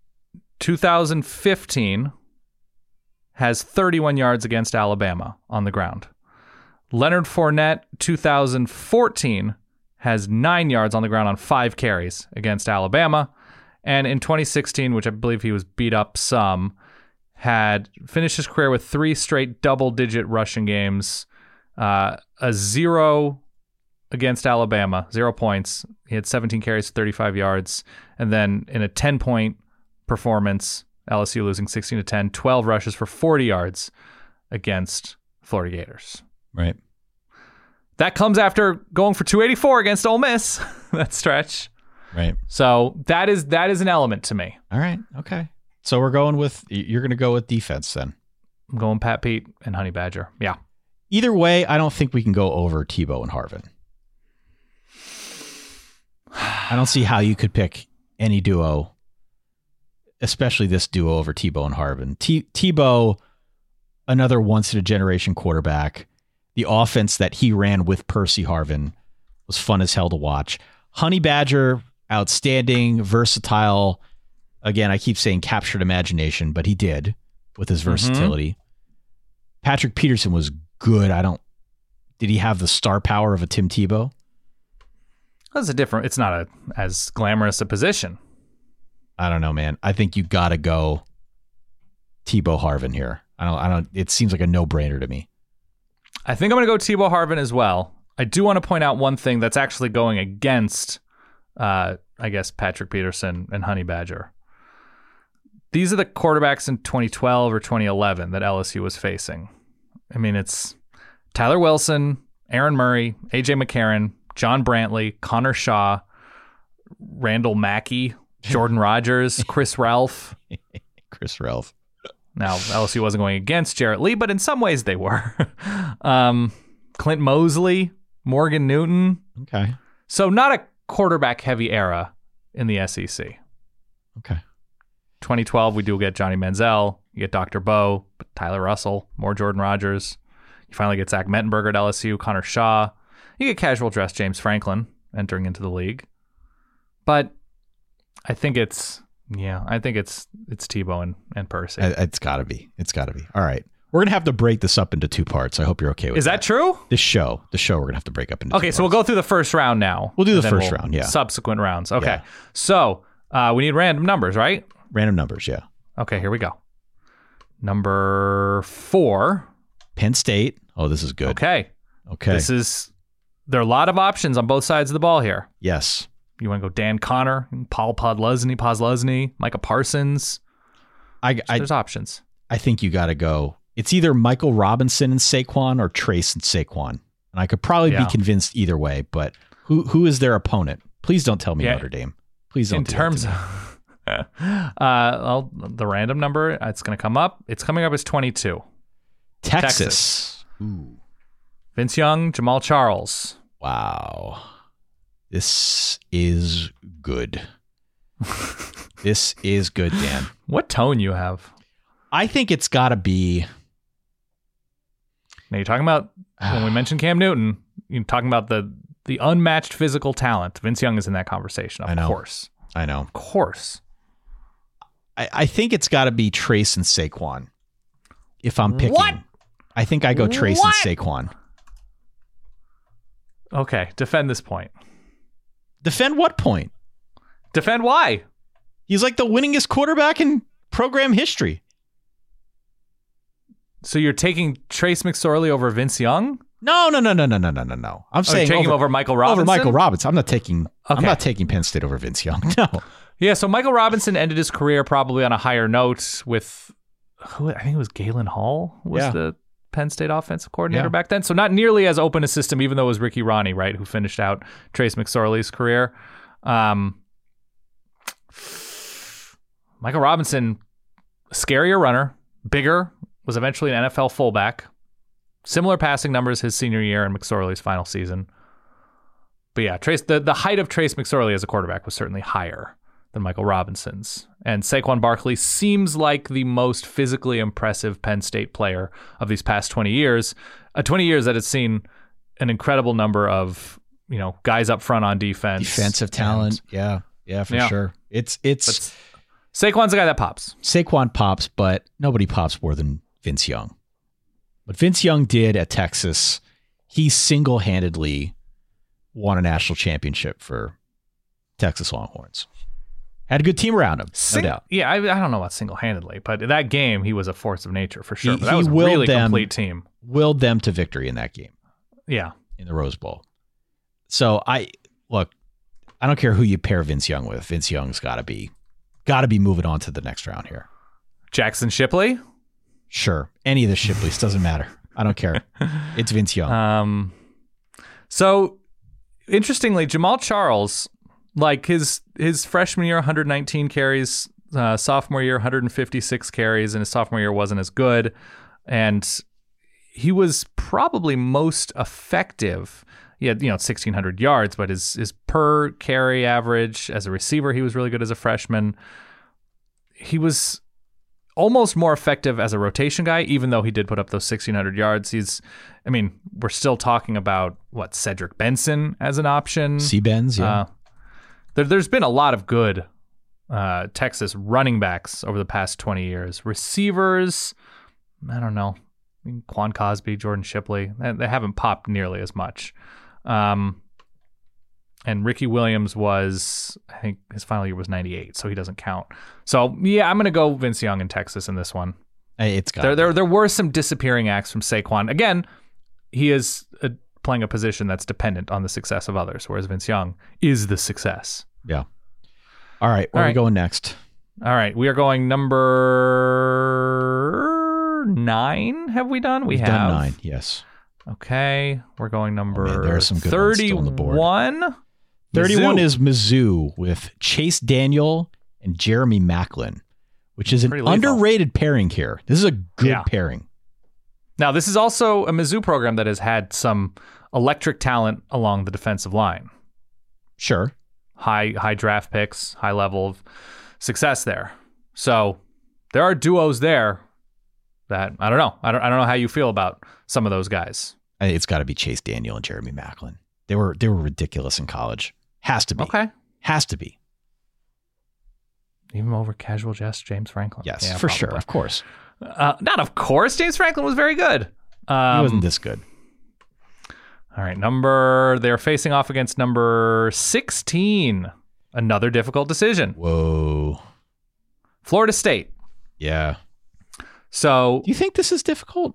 2015, has 31 yards against Alabama on the ground. Leonard Fournette, 2014, has 9 yards on the ground on 5 carries against Alabama. And in 2016, which I believe he was beat up some, had finished his career with 3 straight double-digit rushing games, a 0 against Alabama, 0 points. He had 17 carries, 35 yards, and then in a 10-point performance, LSU losing 16-10, 12 rushes for 40 yards against Florida Gators. Right. That comes after going for 284 against Ole Miss, that stretch. Right. So that is an element to me. All right. Okay. So you're going to go with defense then. I'm going Pat Pete and Honey Badger. Yeah. Either way, I don't think we can go over Tebow and Harvin. I don't see how you could pick any duo, especially this duo over Tebow and Harvin. Tebow, another once-in-a-generation quarterback. The offense that he ran with Percy Harvin was fun as hell to watch. Honey Badger, outstanding, versatile. Again, I keep saying captured imagination, but he did with his versatility. Patrick Peterson was good. Did he have the star power of a Tim Tebow? It's not as glamorous a position. I don't know, man. I think you got to go Tebow Harvin here. It seems like a no-brainer to me. I think I'm going to go Tebow Harvin as well. I do want to point out one thing that's actually going against, Patrick Peterson and Honey Badger. These are the quarterbacks in 2012 or 2011 that LSU was facing. I mean, it's Tyler Wilson, Aaron Murray, A.J. McCarron, John Brantley, Connor Shaw, Randall Mackey, Jordan Rogers, Chris Ralph. Chris Ralph. Now, LSU wasn't going against Jarrett Lee, but in some ways they were. Clint Mosley, Morgan Newton. Okay. So not a quarterback-heavy era in the SEC. Okay. 2012, we do get Johnny Manziel. You get Dr. Bo, Tyler Russell, more Jordan Rogers. You finally get Zach Mettenberger at LSU, Connor Shaw. You get casual dress James Franklin entering into the league. But I think it's Tebow and Percy. It's got to be. It's got to be. All right. We're going to have to break this up into 2 parts. I hope you're okay with that. Is that true? The show we're going to have to break up into 2 parts. So we'll go through the first round now. We'll do the first round, yeah. Subsequent rounds. Okay. Yeah. So we need random numbers, right? Random numbers, yeah. Okay, here we go. Number 4. Penn State. Oh, this is good. Okay. Okay. There are a lot of options on both sides of the ball here. Yes. You want to go Dan Connor, Paul Podlesny, Micah Parsons. There's options. I think you got to go. It's either Michael Robinson and Saquon or Trace and Saquon. And I could probably be convinced either way, but who is their opponent? Please don't tell me Notre Dame. Please don't. In terms of the random number, it's going to come up. It's coming up as 22. Texas. Ooh. Vince Young, Jamal Charles. Wow. This is good. This is good, Dan. What tone you have? I think it's got to be... Now, you're talking about, when we mentioned Cam Newton, you're talking about the unmatched physical talent. Vince Young is in that conversation, of course. I know. Of course. I think it's got to be Trace and Saquon. If I'm picking. What? I think I go Trace and Saquon. Okay, defend this point. Defend what point? Defend why? He's like the winningest quarterback in program history. So you're taking Trace McSorley over Vince Young? No. I'm saying taking him over Michael Robinson. Over Michael Robinson. I'm not taking Penn State over Vince Young. No. Yeah. So Michael Robinson ended his career probably on a higher note with I think it was Galen Hall was the Penn State offensive coordinator back then. So not nearly as open a system, even though it was Ricky Ronnie, right, who finished out Trace McSorley's career. Michael Robinson, scarier runner, bigger. Was eventually an NFL fullback. Similar passing numbers his senior year and McSorley's final season. But yeah, the height of Trace McSorley as a quarterback was certainly higher than Michael Robinson's. And Saquon Barkley seems like the most physically impressive Penn State player of these past 20 years. 20 years that has seen an incredible number of, guys up front on defense. Defensive talent. Yeah, for sure. It's Saquon's the guy that pops. Saquon pops, but nobody pops more than Vince Young. What Vince Young did at Texas, he single-handedly won a national championship for Texas Longhorns. Had a good team around him, no doubt. Yeah, I don't know about single-handedly, but that game, he was a force of nature for sure. But that was a really complete team. Willed them to victory in that game. Yeah. In the Rose Bowl. So, I don't care who you pair Vince Young with. Vince Young's got to be moving on to the next round here. Jackson Shipley? Sure. Any of the Shipleys. Doesn't matter. I don't care. It's Vince Young. So, interestingly, Jamal Charles, like his freshman year, 119 carries, sophomore year, 156 carries, and his sophomore year wasn't as good. And he was probably most effective. He had, 1,600 yards, but his per carry average as a receiver, he was really good as a freshman. He was almost more effective as a rotation guy, even though he did put up those 1,600 yards. We're still talking about, Cedric Benson as an option. C-Benz, yeah. There's been a lot of good Texas running backs over the past 20 years. Receivers, I don't know. Quan Cosby, Jordan Shipley, they haven't popped nearly as much. And Ricky Williams was, I think his final year was 98, so he doesn't count. So, yeah, I'm going to go Vince Young in Texas in this one. It's got there were some disappearing acts from Saquon. Again, he is playing a position that's dependent on the success of others, whereas Vince Young is the success. Yeah. All right, where are we going next? All right, we are going number 9. Have we done? We've done 9, yes. Okay, we're going number there are some good ones still on the board. 31. 31 is Mizzou with Chase Daniel and Jeremy Maclin, which is an underrated pairing here. This is a good pairing. Now, this is also a Mizzou program that has had some electric talent along the defensive line. Sure. High draft picks, high level of success there. So there are duos there that I don't know. I don't know how you feel about some of those guys. It's got to be Chase Daniel and Jeremy Maclin. They were ridiculous in college. Has to be. Okay. Has to be. Even over casual jest, James Franklin. Yes, Yeah, for probably. sure. Of course. Not of course. James Franklin was very good. He wasn't this good. All right, they're facing off against number 16. Another difficult decision. Whoa. Florida State. Yeah. So, Do you think this is difficult?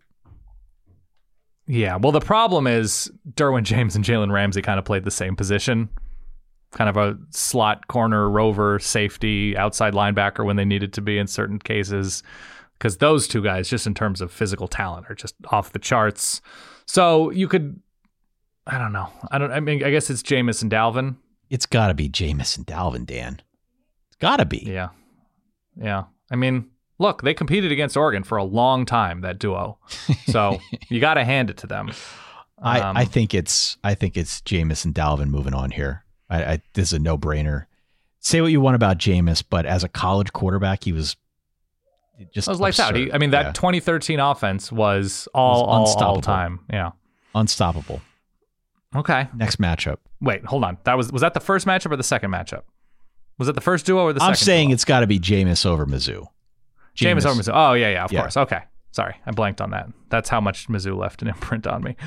yeah, well, the problem is Derwin James and Jalen Ramsey kind of played the same position. Kind of a slot corner, rover, safety, outside linebacker when they needed to be in certain cases. Because those two guys, just in terms of physical talent, are just off the charts. So you could, I don't know. I guess it's Jameis and Dalvin. It's got to be Jameis and Dalvin, Dan. It's got to be. Yeah. Yeah. I mean, look, they competed against Oregon for a long time, that duo. So you got to hand it to them. I think it's Jameis and Dalvin moving on here. This is a no-brainer. Say what you want about Jameis, but as a college quarterback, he was just lights out. That 2013 offense was all time. Yeah. Unstoppable. Okay. Next matchup. Wait, hold on. Was that the first matchup or the second matchup? Was it the first duo or the second I'm saying duo? It's got to be Jameis over Mizzou. Jameis over Mizzou. Oh, yeah, of course. Okay. Sorry, I blanked on that. That's how much Mizzou left an imprint on me.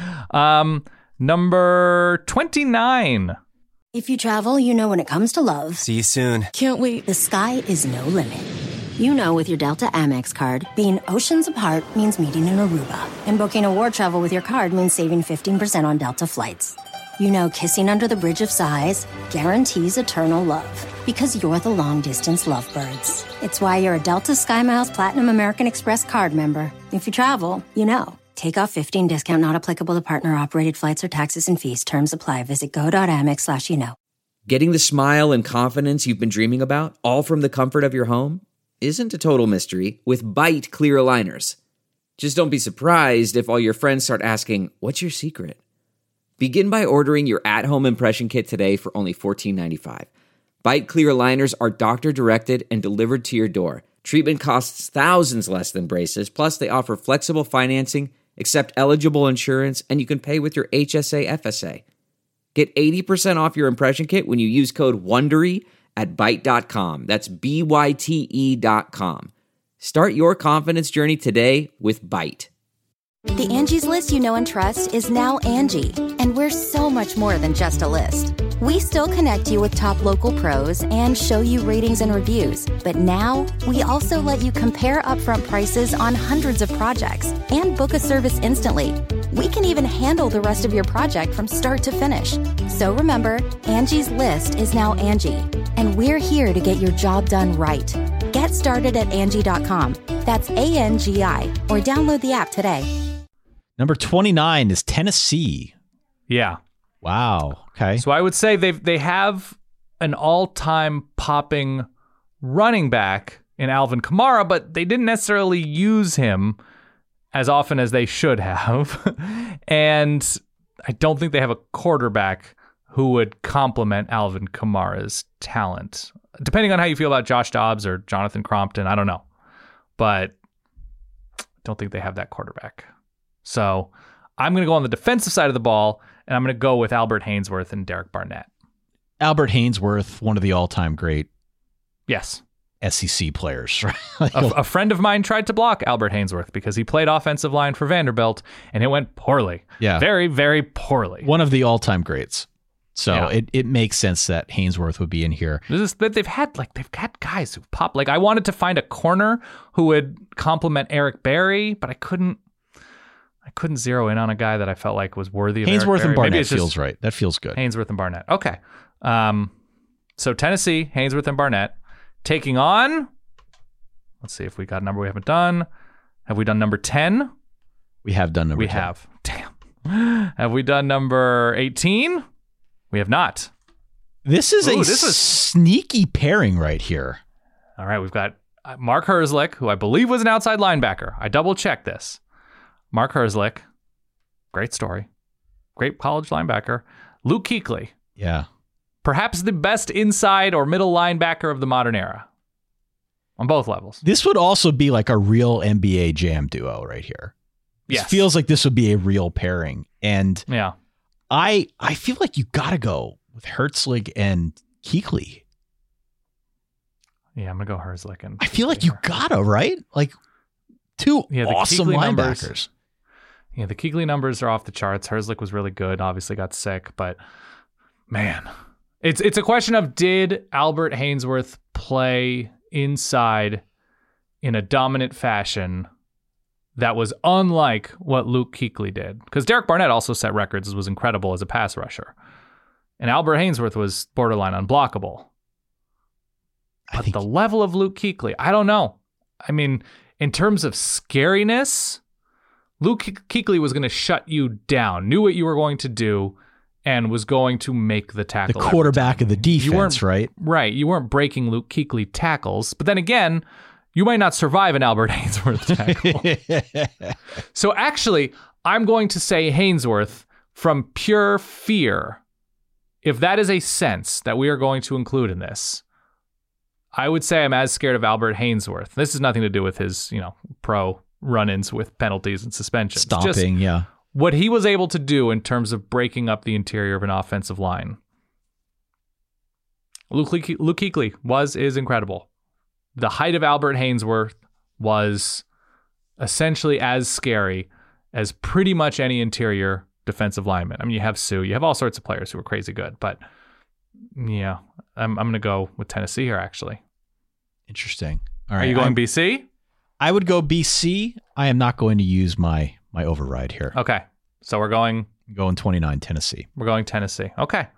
Number 29. If you travel, you know when it comes to love. See you soon. Can't wait. The sky is no limit. You know with your Delta Amex card, being oceans apart means meeting in Aruba. And booking award travel with your card means saving 15% on Delta flights. You know kissing under the bridge of sighs guarantees eternal love. Because you're the long-distance lovebirds. It's why you're a Delta SkyMiles Platinum American Express card member. If you travel, you know. Take off 15 discount not applicable to partner-operated flights or taxes and fees. Terms apply. Visit go.amex/you know. Getting the smile and confidence you've been dreaming about, all from the comfort of your home, isn't a total mystery with Byte clear aligners. Just don't be surprised if all your friends start asking, "What's your secret?" Begin by ordering your at-home impression kit today for only $14.95. Byte clear aligners are doctor-directed and delivered to your door. Treatment costs thousands less than braces, plus they offer flexible financing, accept eligible insurance, and you can pay with your HSA FSA. Get 80% off your impression kit when you use code WONDERY at Byte.com. That's BYTE.com. Start your confidence journey today with Byte. The Angie's List you know and trust is now Angie, and we're so much more than just a list. We still connect you with top local pros and show you ratings and reviews, but now we also let you compare upfront prices on hundreds of projects and book a service instantly. We can even handle the rest of your project from start to finish. So remember, Angie's List is now Angie, and we're here to get your job done right. Get started at Angie.com. That's ANGI, or download the app today. Number 29 is Tennessee. Yeah. Wow. Okay. So I would say they have an all-time popping running back in Alvin Kamara, but they didn't necessarily use him as often as they should have. And I don't think they have a quarterback who would complement Alvin Kamara's talent. Depending on how you feel about Josh Dobbs or Jonathan Crompton, I don't know. But I don't think they have that quarterback. So I'm going to go on the defensive side of the ball, and I'm going to go with Albert Haynesworth and Derek Barnett. Albert Haynesworth, one of the all-time great SEC players. Right? A friend of mine tried to block Albert Haynesworth because he played offensive line for Vanderbilt, and it went poorly. Yeah. Very, very poorly. One of the all-time greats. So it makes sense that Haynesworth would be in here. They've had guys who pop. Like, I wanted to find a corner who would complement Eric Berry, but I couldn't zero in on a guy that I felt like was worthy of Haynesworth Eric and Berry. Barnett feels right. That feels good. Haynesworth and Barnett. Okay. So Tennessee, Haynesworth and Barnett taking on, let's see if we got a number we haven't done. Have we done number 10? We have done number 10. We have. Damn. Have we done number 18? We have not. This is a sneaky pairing right here. All right. We've got Mark Herzlich, who I believe was an outside linebacker. I double-checked this. Mark Herzlich, great story, great college linebacker. Luke Kuechly, perhaps the best inside or middle linebacker of the modern era on both levels. This would also be like a real NBA jam duo right here. It feels like this would be a real pairing. And I feel like you got to go with Herzlich and Kuechly. Yeah, I'm going to go Herzlich. I feel like you gotta, right? Like, two awesome Kuechly linebackers. The Kuechly numbers are off the charts. Herzlich was really good, obviously got sick, but man, it's a question of, did Albert Haynesworth play inside in a dominant fashion that was unlike what Luke Kuechly did? Because Derek Barnett also set records, was incredible as a pass rusher. And Albert Haynesworth was borderline unblockable. But the level of Luke Kuechly, I don't know. I mean, in terms of scariness, Luke Kuechly was going to shut you down, knew what you were going to do, and was going to make the tackle. The quarterback of the defense, right? Right. You weren't breaking Luke Kuechly tackles. But then again, you might not survive an Albert Haynesworth tackle. So actually, I'm going to say Haynesworth from pure fear. If that is a sense that we are going to include in this, I would say I'm as scared of Albert Haynesworth. This has nothing to do with his, pro run-ins with penalties and suspensions. Stomping, yeah. What he was able to do in terms of breaking up the interior of an offensive line. Luke Kuechly is incredible. The height of Albert Haynesworth was essentially as scary as pretty much any interior defensive lineman. I mean, you have Sue, you have all sorts of players who are crazy good, but yeah, I'm going to go with Tennessee here, actually. Interesting. All right. Are you going BC? I would go BC. I am not going to use my override here. Okay. So we're going 29 Tennessee. We're going Tennessee. Okay.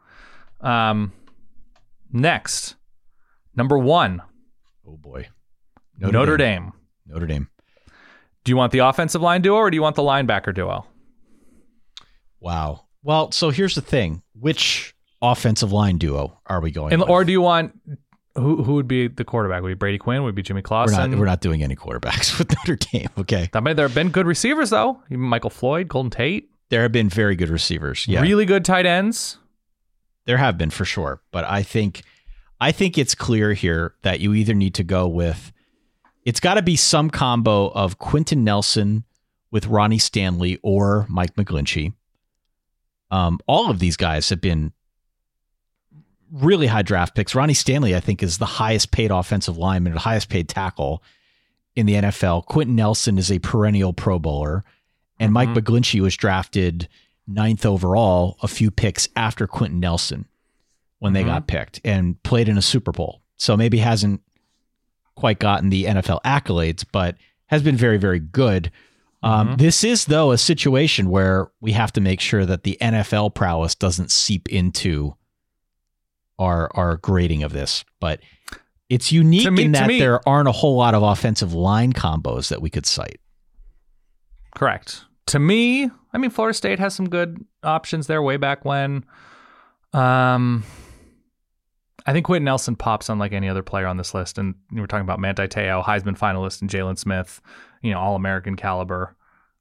Next, number 1. Oh boy. Notre Dame. Notre Dame. Do you want the offensive line duo or do you want the linebacker duo? Wow. Well, so here's the thing. Which offensive line duo are we going with? Or do you want, who would be the quarterback? Would it be Brady Quinn? Would it be Jimmy Clausen? We're not doing any quarterbacks with Notre Dame, okay? I mean, there have been good receivers, though. Even Michael Floyd, Golden Tate. There have been very good receivers, yeah. Really good tight ends. There have been, for sure. But I think it's clear here that you either need to go with, it's got to be some combo of Quentin Nelson with Ronnie Stanley or Mike McGlinchey. All of these guys have been really high draft picks. Ronnie Stanley, I think, is the highest paid offensive lineman, the highest paid tackle in the NFL. Quentin Nelson is a perennial Pro Bowler. And Mike McGlinchey was drafted 9th overall, a few picks after Quentin Nelson when they got picked, and played in a Super Bowl. So maybe hasn't quite gotten the NFL accolades, but has been very, very good. This is, though, a situation where we have to make sure that the NFL prowess doesn't seep into our grading of this. But it's unique in that there aren't a whole lot of offensive line combos that we could cite. Correct. To me, I mean, Florida State has some good options there way back when. I think Quentin Nelson pops unlike any other player on this list. And we're talking about Manti Te'o, Heisman finalist, and Jalen Smith, All-American caliber.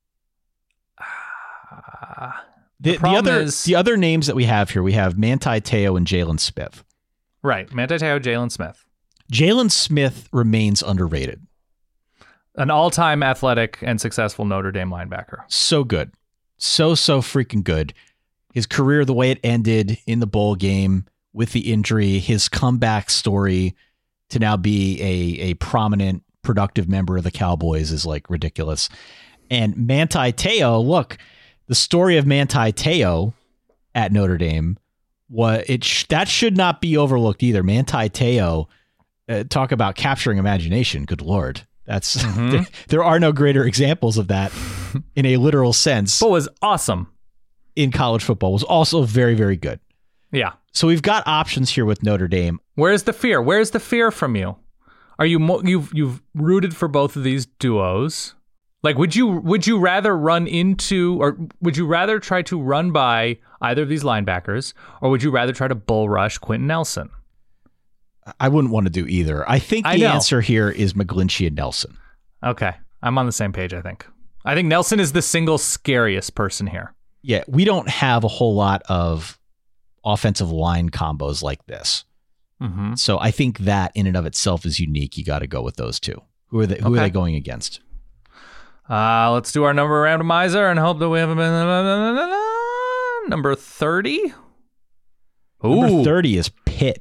The other names that we have here, we have Manti Te'o and Jalen Smith. Right. Manti Te'o, Jalen Smith. Jalen Smith remains underrated. An all-time athletic and successful Notre Dame linebacker. So good. So freaking good. His career, the way it ended in the bowl game with the injury, his comeback story to now be a prominent, productive member of the Cowboys is like ridiculous. And Manti Te'o, look, the story of Manti Te'o at Notre Dame, that should not be overlooked either. Manti Te'o, talk about capturing imagination. Good Lord. That's there are no greater examples of that in a literal sense. But was awesome in college football. Was also very, very good. Yeah. So we've got options here with Notre Dame. Where's the fear? Where's the fear from you? Are you you've rooted for both of these duos? Like, would you rather run into, or would you rather try to run by either of these linebackers, or would you rather try to bull rush Quentin Nelson? I wouldn't want to do either. I think the answer here is McGlinchey and Nelson. Okay. I'm on the same page, I think. I think Nelson is the single scariest person here. Yeah, we don't have a whole lot of offensive line combos like this. So I think that in and of itself is unique. You got to go with those two. Who are they going against? Let's do our number randomizer and hope that we have number 30. Number 30 is Pitt.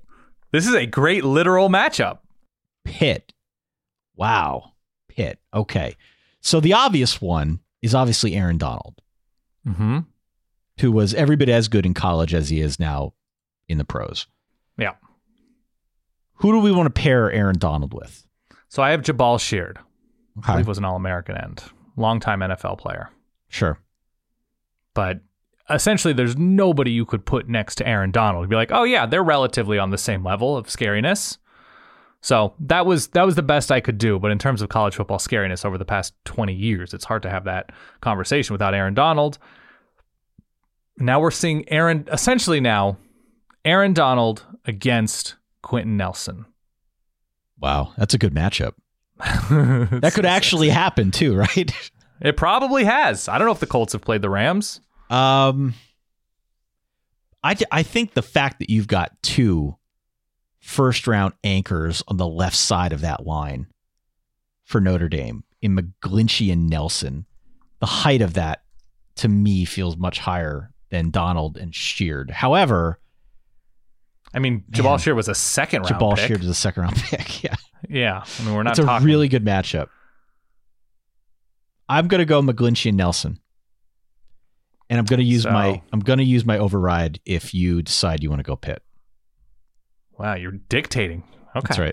This is a great literal matchup. Pitt. Wow. Pitt. Okay. So the obvious one is obviously Aaron Donald, who was every bit as good in college as he is now in the pros. Yeah. Who do we want to pair Aaron Donald with? So I have Jabal Sheard. Okay. I believe was an All-American end. Longtime NFL player. Sure. But essentially, there's nobody you could put next to Aaron Donald. You'd be like, oh yeah, they're relatively on the same level of scariness. So that was the best I could do. But in terms of college football scariness over the past 20 years, it's hard to have that conversation without Aaron Donald. Now we're seeing Aaron Donald against Quentin Nelson. Wow, that's a good matchup. That could actually happen too, right? It probably has. I don't know if the Colts have played the Rams. I think the fact that you've got two first-round anchors on the left side of that line for Notre Dame in McGlinchey and Nelson, the height of that, to me, feels much higher than Donald and Sheard. However, I mean, Jabal Sheard was a second-round pick. Jabal Sheard was a second-round pick, yeah. Yeah, I mean, we're not It's talking. a really good matchup. I'm going to go McGlinchey and Nelson. And I'm going to use my override if you decide you want to go Pitt. Wow, you're dictating. Okay. That's right.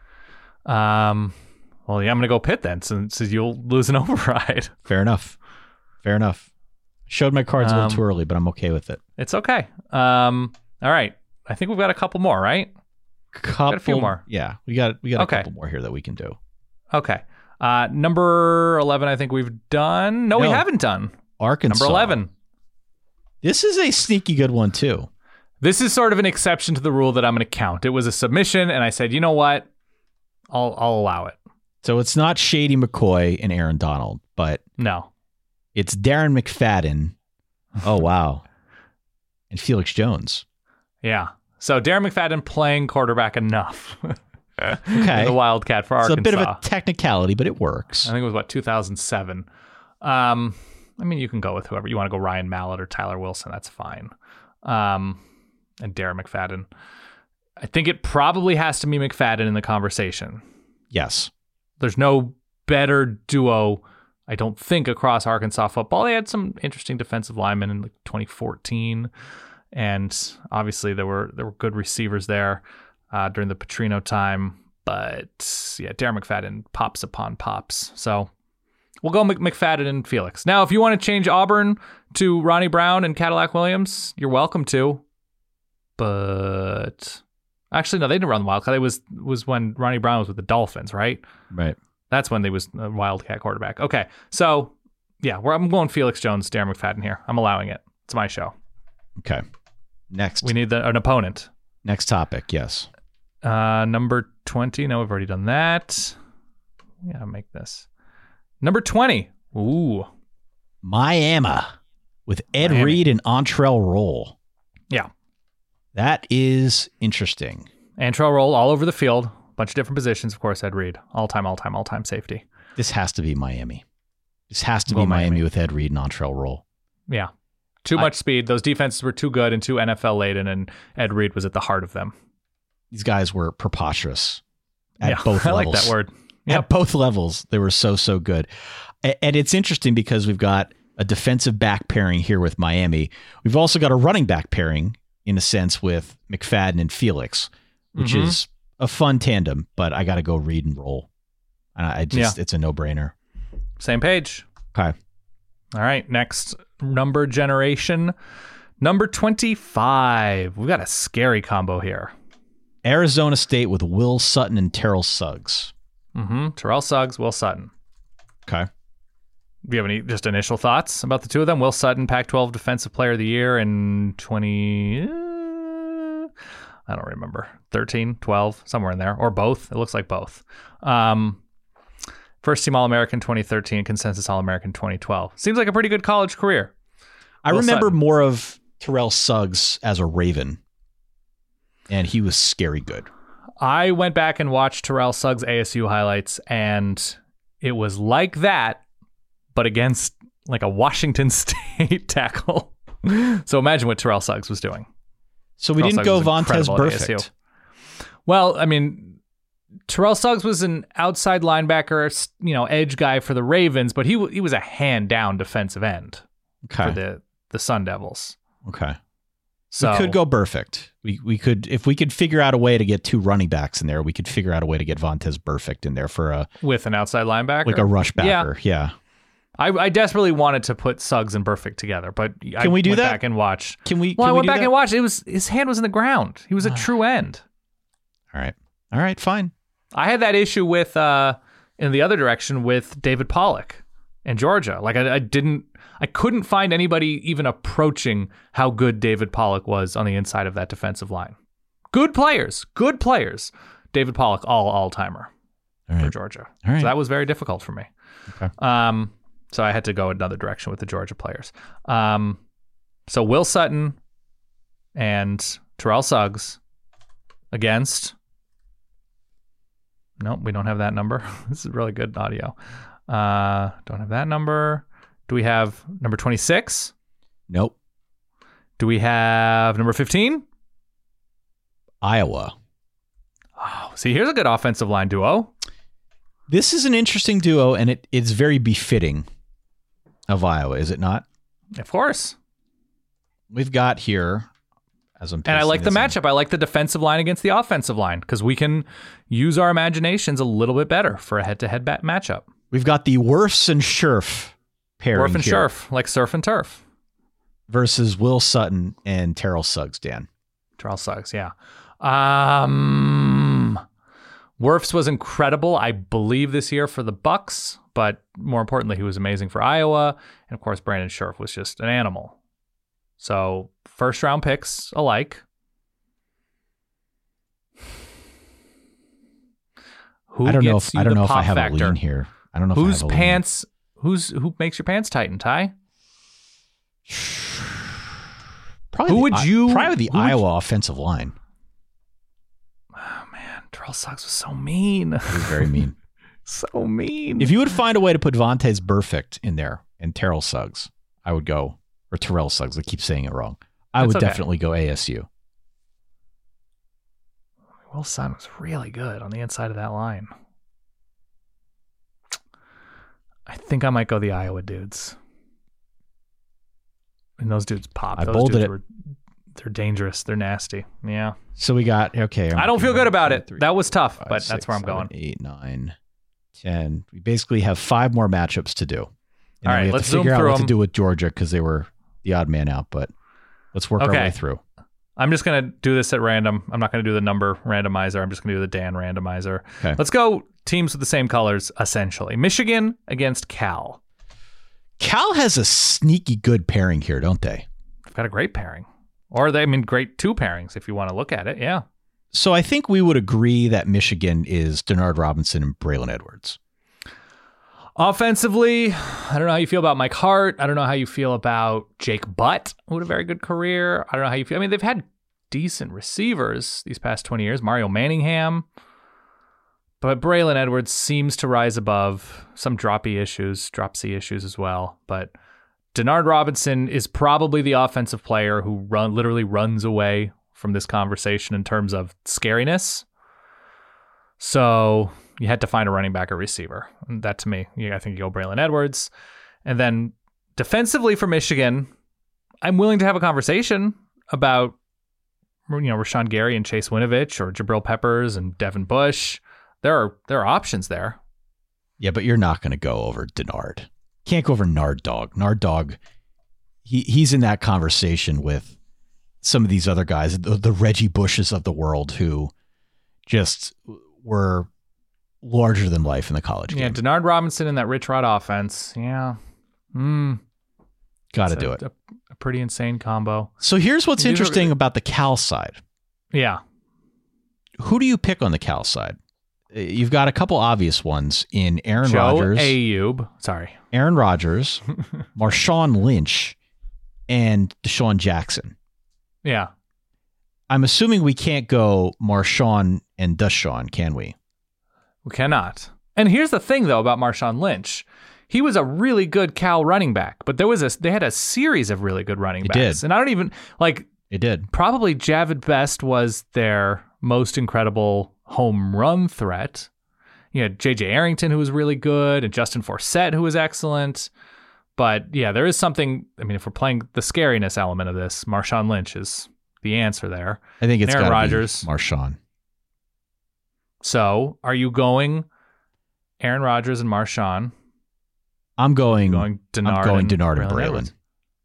Well, yeah, I'm going to go Pitt then, since you'll lose an override. Fair enough. Showed my cards a little too early, but I'm okay with it. It's okay. All right. I think we've got a couple more, right? Got a few more. Yeah, we got a couple more here that we can do. Okay. Number 11, I think we've done. No, we haven't done. Arkansas. Number 11. This is a sneaky good one, too. This is sort of an exception to the rule that I'm going to count. It was a submission, and I said, you know what? I'll allow it. So it's not Shady McCoy and Aaron Donald, but no, it's Darren McFadden. Oh, wow. And Felix Jones. Yeah. So Darren McFadden playing quarterback enough. Okay. The Wildcat for Arkansas. It's a bit of a technicality, but it works. I think it was, 2007. I mean, you can go with whoever. You want to go Ryan Mallett or Tyler Wilson, that's fine. And Darren McFadden. I think it probably has to be McFadden in the conversation. Yes. There's no better duo, I don't think, across Arkansas football. They had some interesting defensive linemen in 2014. And obviously there were good receivers there during the Petrino time. But yeah, Darren McFadden pops upon pops. So we'll go McFadden and Felix. Now, if you want to change Auburn to Ronnie Brown and Cadillac Williams, you're welcome to. But actually, no, they didn't run the Wildcat. It was when Ronnie Brown was with the Dolphins, right? Right. That's when they was a Wildcat quarterback. Okay, so yeah, I'm going Felix Jones, Darren McFadden here. I'm allowing it. It's my show. Okay. Next. We need an opponent. Next topic, yes. Number 20. No, we've already done that. Yeah, I'll make this. Number 20. Ooh. Miami with Ed Reed and Antrell Roll. Yeah. That is interesting. Antrell Roll all over the field. Bunch of different positions, of course, Ed Reed. All-time safety. This has to be Miami. This has to be Miami with Ed Reed and Antrell Roll. Yeah. Too much speed. Those defenses were too good and too NFL-laden, and Ed Reed was at the heart of them. These guys were preposterous at both levels. I like that word. Yep. At both levels, they were so good. And it's interesting because we've got a defensive back pairing here with Miami. We've also got a running back pairing, in a sense, with McFadden and Felix, which is a fun tandem, but I got to go Reed and Roll. It's a no-brainer. Same page. Okay. All right, next number generation. Number 25. We've got a scary combo here. Arizona State with Will Sutton and Terrell Suggs. Terrell Suggs, Will Sutton. Okay. Do you have any just initial thoughts about the two of them? Will Sutton, Pac-12 Defensive Player of the Year in I don't remember, 13, 12, somewhere in there, or both. It looks like both. First team All-American 2013, consensus All-American 2012. Seems like a pretty good college career. I remember more of Terrell Suggs as a Raven, and he was scary good. I went back and watched Terrell Suggs ASU highlights, and it was like that, but against like a Washington State tackle. So imagine what Terrell Suggs was doing. So we didn't go Vontaze Burfict. Well, I mean, Terrell Suggs was an outside linebacker, edge guy for the Ravens, but he was a hand-down defensive end for the Sun Devils. Okay. So we could go Burfict. We could, if we could figure out a way to get 2 running backs in there, we could figure out a way to get Vontaze Burfict in there for with an outside linebacker, like a rush backer. Yeah. I desperately wanted to put Suggs and Burfict together, but can we do went that? Back and watch. Can we? Well, can I we went do back that? and watched. His hand was in the ground. He was a true end. All right, fine. I had that issue with in the other direction with David Pollock in Georgia. Like I couldn't find anybody even approaching how good David Pollock was on the inside of that defensive line. Good players. David Pollock, all-timer for Georgia. All right. So that was very difficult for me. Okay. So I had to go another direction with the Georgia players. So Will Sutton and Terrell Suggs against... Nope, we don't have that number. This is really good audio. Don't have that number. Do we have number 26? Nope. Do we have number 15? Iowa. Oh, see, here's a good offensive line duo. This is an interesting duo, and it's very befitting of Iowa, is it not? Of course. We've got here, as I'm and I like the this in. matchup. I like the defensive line against the offensive line because we can use our imaginations a little bit better for a head-to-head matchup. We've got the Wirfs and Scherf pairing Wirf and here Scherf, like surf and turf. versus Will Sutton and Terrell Suggs, Dan. Terrell Suggs, yeah. Wirfs was incredible, I believe, this year for the Bucks, but more importantly, he was amazing for Iowa. And of course, Brandon Scherf was just an animal. So, first round picks alike. I don't know if I have factor? a lean here. I don't know whose if I have a pants. Who makes your pants tighten, Ty? Probably the Iowa offensive line. Oh man, Terrell Suggs was so mean. He was very mean. So mean. If you would find a way to put Vontaze Burfict in there and Terrell Suggs, I would go, or Terrell Suggs. I keep saying it wrong. I would definitely go ASU. Will Sutton was really good on the inside of that line. I think I might go the Iowa dudes. And those dudes pop. I those bolded dudes it. They're dangerous. They're nasty. Yeah. So we got, okay. I don't feel good about it. That was tough, 5, but 6, that's where I'm 7, going. 8, 9, 10. We basically have 5 more matchups to do. And all right, we have let's to figure zoom out through what to them. do with Georgia because they were the odd man out, but let's work our way through. I'm just going to do this at random. I'm not going to do the number randomizer. I'm just going to do the Dan randomizer. Okay. Let's go teams with the same colors, essentially. Michigan against Cal. Cal has a sneaky good pairing here, don't they? They've got a great pairing. Or great 2 pairings if you want to look at it. Yeah. So I think we would agree that Michigan is Denard Robinson and Braylon Edwards. Offensively, I don't know how you feel about Mike Hart. I don't know how you feel about Jake Butt, who had a very good career. I don't know how you feel. They've had decent receivers these past 20 years. Mario Manningham. But Braylon Edwards seems to rise above some dropsy issues as well. But Denard Robinson is probably the offensive player who literally runs away from this conversation in terms of scariness. So you had to find a running back or receiver. And that to me, I think you go Braylon Edwards. And then defensively for Michigan, I'm willing to have a conversation about, Rashawn Gary and Chase Winovich or Jabril Peppers and Devin Bush. There are options there. Yeah, but you're not going to go over Denard. Can't go over Nard Dog. Nard Dog, he's in that conversation with some of these other guys, the Reggie Bushes of the world who just were larger than life in the college game. Yeah, Denard Robinson in that Rich Rod offense. Yeah. Got to do it. A pretty insane combo. So here's what's interesting about the Cal side. Yeah. Who do you pick on the Cal side? You've got a couple obvious ones in Aaron Rodgers. Aaron Rodgers, Marshawn Lynch, and Deshaun Jackson. Yeah. I'm assuming we can't go Marshawn and Deshaun, can we? We cannot. And here's the thing, though, about Marshawn Lynch. He was a really good Cal running back, but they had a series of really good running backs. It did. And I don't even, It did. Probably Javid Best was their most incredible home run threat. You had J.J. Arrington, who was really good, and Justin Forsett, who was excellent. But yeah, there is something. I mean, if we're playing the scariness element of this, Marshawn Lynch is the answer there. I think it's Aaron gotta Rodgers. be Marshawn. So, are you going Aaron Rodgers and Marshawn? I'm going Denard. I'm going Denard and Braylon Braylon. Edwards.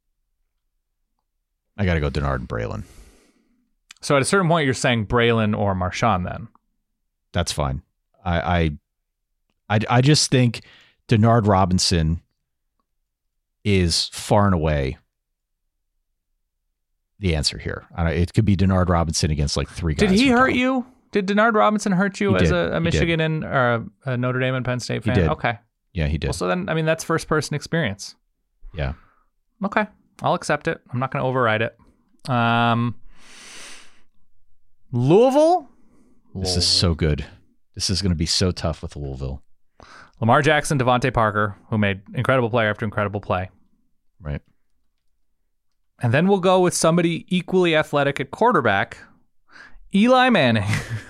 I got to go Denard and Braylon. So, at a certain point, you're saying Braylon or Marshawn. Then That's fine. I just think Denard Robinson is far and away the answer here. It could be Denard Robinson against like three guys. Did he hurt you? Did Denard Robinson hurt you He as did. a Michigan and or a Notre Dame and Penn State fan? He did. Okay. Yeah, he did. Well, so then, I mean, that's first person experience. Yeah. Okay. I'll accept it. I'm not going to override it. Louisville? This is so good. This is going to be so tough with Louisville. Lamar Jackson, Devontae Parker, who made incredible play after incredible play. Right. And then we'll go with somebody equally athletic at quarterback, Eli Manning.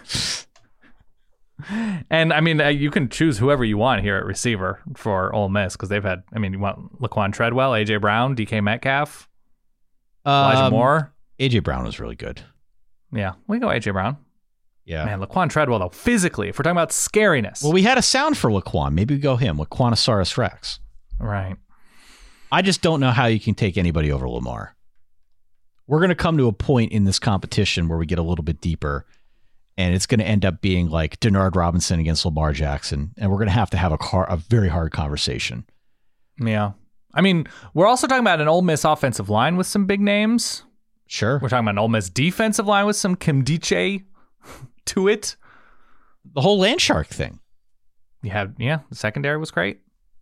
And, I mean, you can choose whoever you want here at receiver for Ole Miss because they've had, I mean, you want Laquan Treadwell, A.J. Brown, DK Metcalf, Elijah Moore. A.J. Brown was really good. Yeah, we go A.J. Brown. Yeah. Man, Laquan Treadwell, though, physically, if we're talking about scariness. Well, we had a sound for Laquan. Maybe we go him, Laquanosaurus Rex. Right. I just don't know how you can take anybody over Lamar. We're going to come to a point in this competition where we get a little bit deeper, and it's going to end up being like Denard Robinson against Lamar Jackson, and we're going to have a very hard conversation. Yeah. I mean, we're also talking about an Ole Miss offensive line with some big names. Sure. We're talking about an Ole Miss defensive line with some Kimdiche to it. The whole Landshark thing. The secondary was great.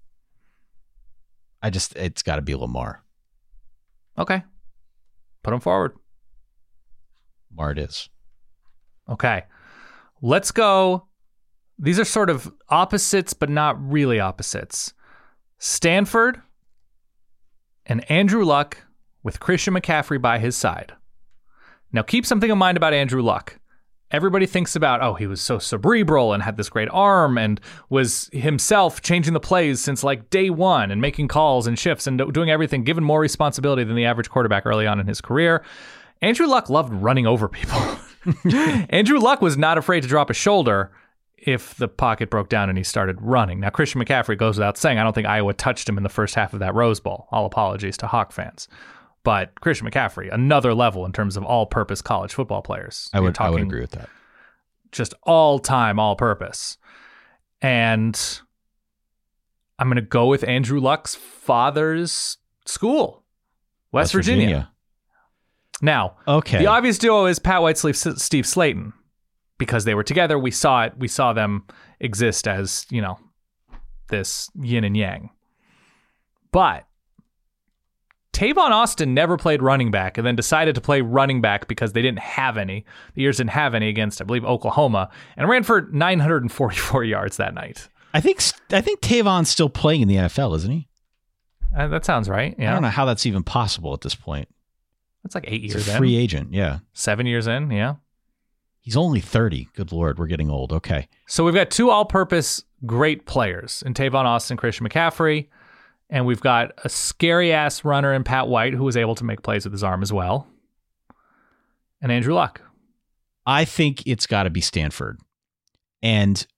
It's got to be Lamar. Okay. Put him forward. Lamar it is. Okay. Let's go. These are sort of opposites, but not really opposites. Stanford and Andrew Luck with Christian McCaffrey by his side. Now, keep something in mind about Andrew Luck. Everybody thinks about, he was so cerebral and had this great arm and was himself changing the plays since like day one and making calls and shifts and doing everything, given more responsibility than the average quarterback early on in his career. Andrew Luck loved running over people. Andrew Luck was not afraid to drop a shoulder if the pocket broke down and he started running. Now, Christian McCaffrey goes without saying, I don't think Iowa touched him in the first half of that Rose Bowl. All apologies to Hawk fans. But Christian McCaffrey, another level in terms of all-purpose college football players. I would agree with that. Just all-time, all-purpose. And I'm going to go with Andrew Luck's father's school, West Virginia. Now, the obvious duo is Pat Whitesleeve, Steve Slayton. Because they were together, we saw it. We saw them exist as, this yin and yang. But Tavon Austin never played running back and then decided to play running back because they didn't have any. The Ears didn't have any against, I believe, Oklahoma, and ran for 944 yards that night. I think Tavon's still playing in the NFL, isn't he? That sounds right. Yeah. I don't know how that's even possible at this point. That's like 8 years in. He's a free agent, yeah. 7 years in, yeah. He's only 30. Good Lord, we're getting old. Okay. So we've got two all-purpose great players in Tavon Austin, Christian McCaffrey. And we've got a scary-ass runner in Pat White who was able to make plays with his arm as well. And Andrew Luck. I think it's got to be Stanford. And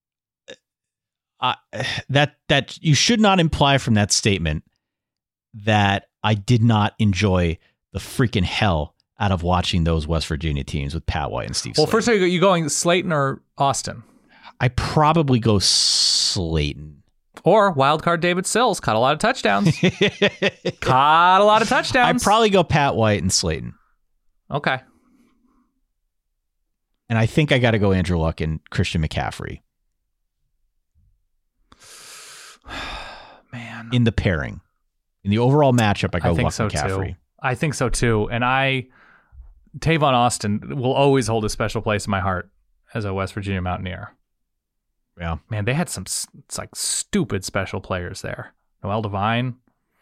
that you should not imply from that statement that I did not enjoy the freaking hell out of watching those West Virginia teams with Pat White and Steve Slayton. Well, first, are you going Slayton or Austin? I probably go Slayton. Or wildcard David Sills. Caught a lot of touchdowns. I probably go Pat White and Slayton. Okay. And I think I got to go Andrew Luck and Christian McCaffrey. Man. In the pairing. In the overall matchup, I go Luck McCaffrey. Too. I think so too. And Tavon Austin will always hold a special place in my heart as a West Virginia Mountaineer. Yeah. Man, they had some stupid special players there. Noel Devine.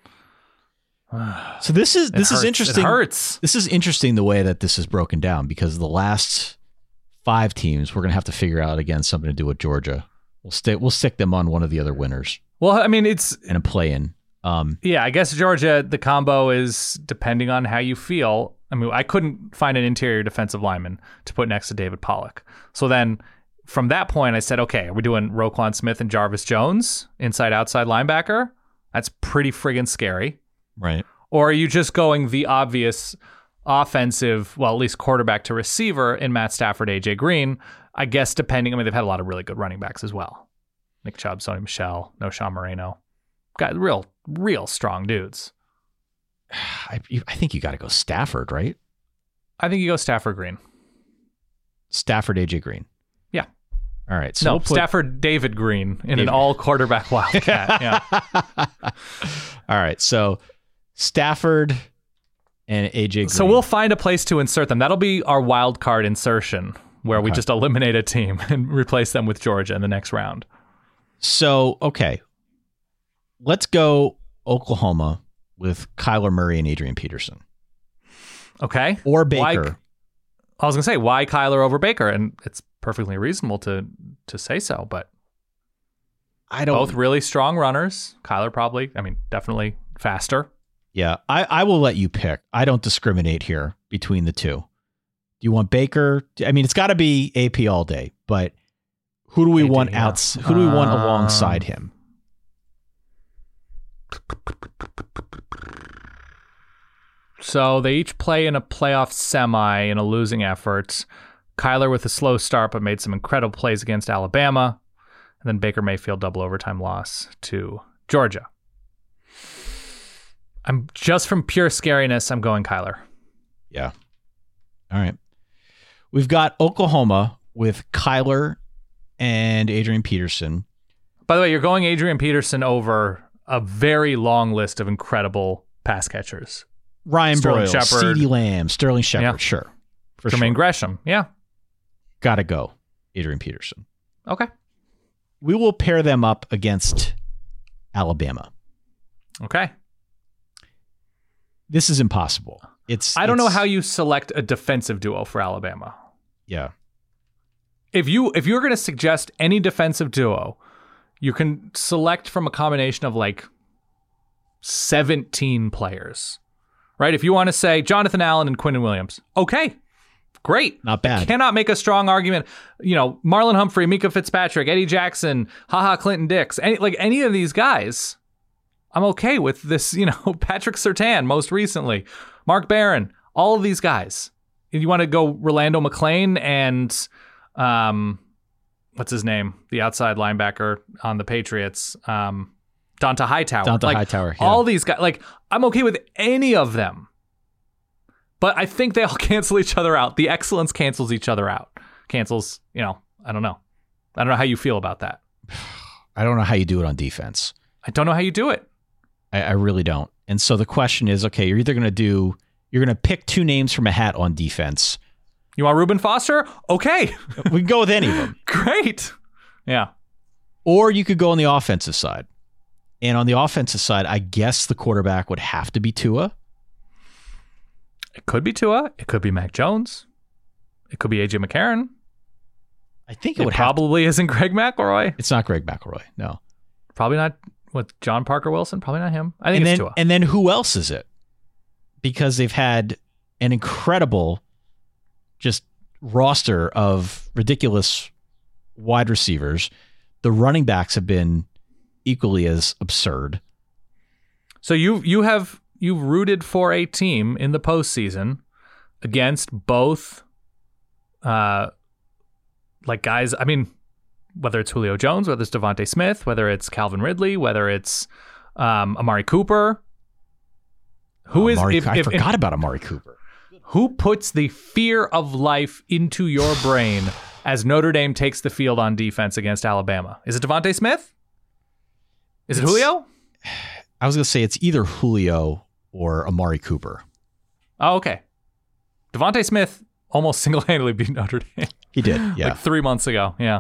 So this is interesting. It hurts. This is interesting the way that this is broken down because the last 5 teams, we're going to have to figure out again something to do with Georgia. We'll stick them on one of the other winners. Well, I mean, it's in a play-in. Yeah, I guess Georgia, the combo is depending on how you feel. I mean, I couldn't find an interior defensive lineman to put next to David Pollock. So then from that point, I said, okay, are we doing Roquan Smith and Jarvis Jones, inside-outside linebacker? That's pretty friggin' scary. Right. Or are you just going the obvious offensive, well, at least quarterback to receiver in Matt Stafford, AJ Green? I guess depending, I mean, they've had a lot of really good running backs as well. Nick Chubb, Sony Michel, no Sean Moreno. Got real strong dudes. I think you got to go Stafford, right? I think you go Stafford Green. Stafford, AJ Green. Yeah. All right. So no, Stafford David Green in an all quarterback wildcat. Yeah. All right. So Stafford and AJ Green. So we'll find a place to insert them. That'll be our wild card insertion where we just eliminate a team and replace them with Georgia in the next round. So, okay. Let's go Oklahoma with Kyler Murray and Adrian Peterson. Okay. Or Baker. I was going to say, why Kyler over Baker? And it's perfectly reasonable to say so, but both really strong runners. Kyler probably, definitely faster. Yeah, I will let you pick. I don't discriminate here between the two. Do you want Baker? I mean, it's got to be AP all day, but who do we want Who do we want alongside him? So they each play in a playoff semi in a losing effort. Kyler with a slow start, but made some incredible plays against Alabama. And then Baker Mayfield double overtime loss to Georgia. I'm just from pure scariness, I'm going Kyler. Yeah. All right. We've got Oklahoma with Kyler and Adrian Peterson. By the way, you're going Adrian Peterson over a very long list of incredible pass catchers. Ryan Sterling Broyles, Shepard, CeeDee Lamb, Sterling Shepard, yeah. Sure. For Jermaine sure. Gresham, yeah. Gotta go, Adrian Peterson. Okay. We will pair them up against Alabama. Okay. This is impossible. I don't know how you select a defensive duo for Alabama. Yeah. If you're going to suggest any defensive duo, you can select from a combination of like 17 players, right? If you want to say Jonathan Allen and Quinnen Williams, okay, great. Not bad. I cannot make a strong argument. Marlon Humphrey, Mika Fitzpatrick, Eddie Jackson, Clinton Dix, any of these guys, I'm okay with this, Patrick Surtain most recently, Mark Barron, all of these guys. If you want to go Rolando McClain and what's his name? The outside linebacker on the Patriots, Donta Hightower. Hightower. Yeah. All these guys, I'm okay with any of them. But I think they all cancel each other out. The excellence cancels each other out. Cancels, I don't know. I don't know how you feel about that. I don't know how you do it on defense. I don't know how you do it. I really don't. And so the question is, okay, you're going to pick 2 names from a hat on defense. You want Reuben Foster? Okay. We can go with any of them. Great. Yeah. Or you could go on the offensive side. And on the offensive side, I guess the quarterback would have to be Tua. It could be Tua. It could be Mac Jones. It could be AJ McCarron. I think it probably isn't Greg McElroy. It's not Greg McElroy. No. Probably not. John Parker Wilson? Probably not him. I think it's Tua. And then who else is it? Because they've had an incredible just roster of ridiculous wide receivers. The running backs have been equally as absurd. So you've rooted for a team in the postseason against both guys, whether it's Julio Jones, whether it's Devontae Smith, whether it's Calvin Ridley, whether it's Amari Cooper. I forgot about Amari Cooper. Who puts the fear of life into your brain as Notre Dame takes the field on defense against Alabama? Is it Devontae Smith? Is it Julio? I was going to say it's either Julio or Amari Cooper. Oh, okay. Devontae Smith almost single-handedly beat Notre Dame. He did, yeah. 3 months ago, yeah.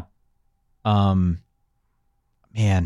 Man,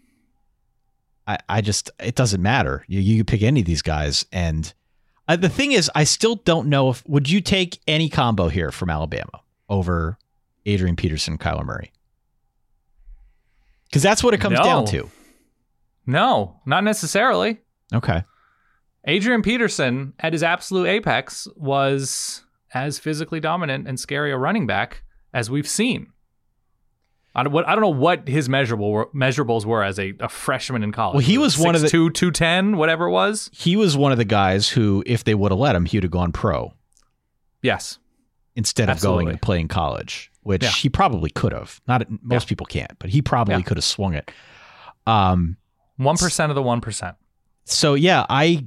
it doesn't matter. You could pick any of these guys. And the thing is, I still don't know would you take any combo here from Alabama over Adrian Peterson, Kyler Murray? Because that's what it comes down to. No, not necessarily. Okay. Adrian Peterson, at his absolute apex, was as physically dominant and scary a running back as we've seen. I don't know what his measurables were as a freshman in college. Well, he was one of the 210, whatever it was. He was one of the guys who, if they would have let him, he would have gone pro. Yes. Instead of going and playing college, which he probably could have. Most people can't, but he probably could have swung it. 1% of the 1%. So yeah, I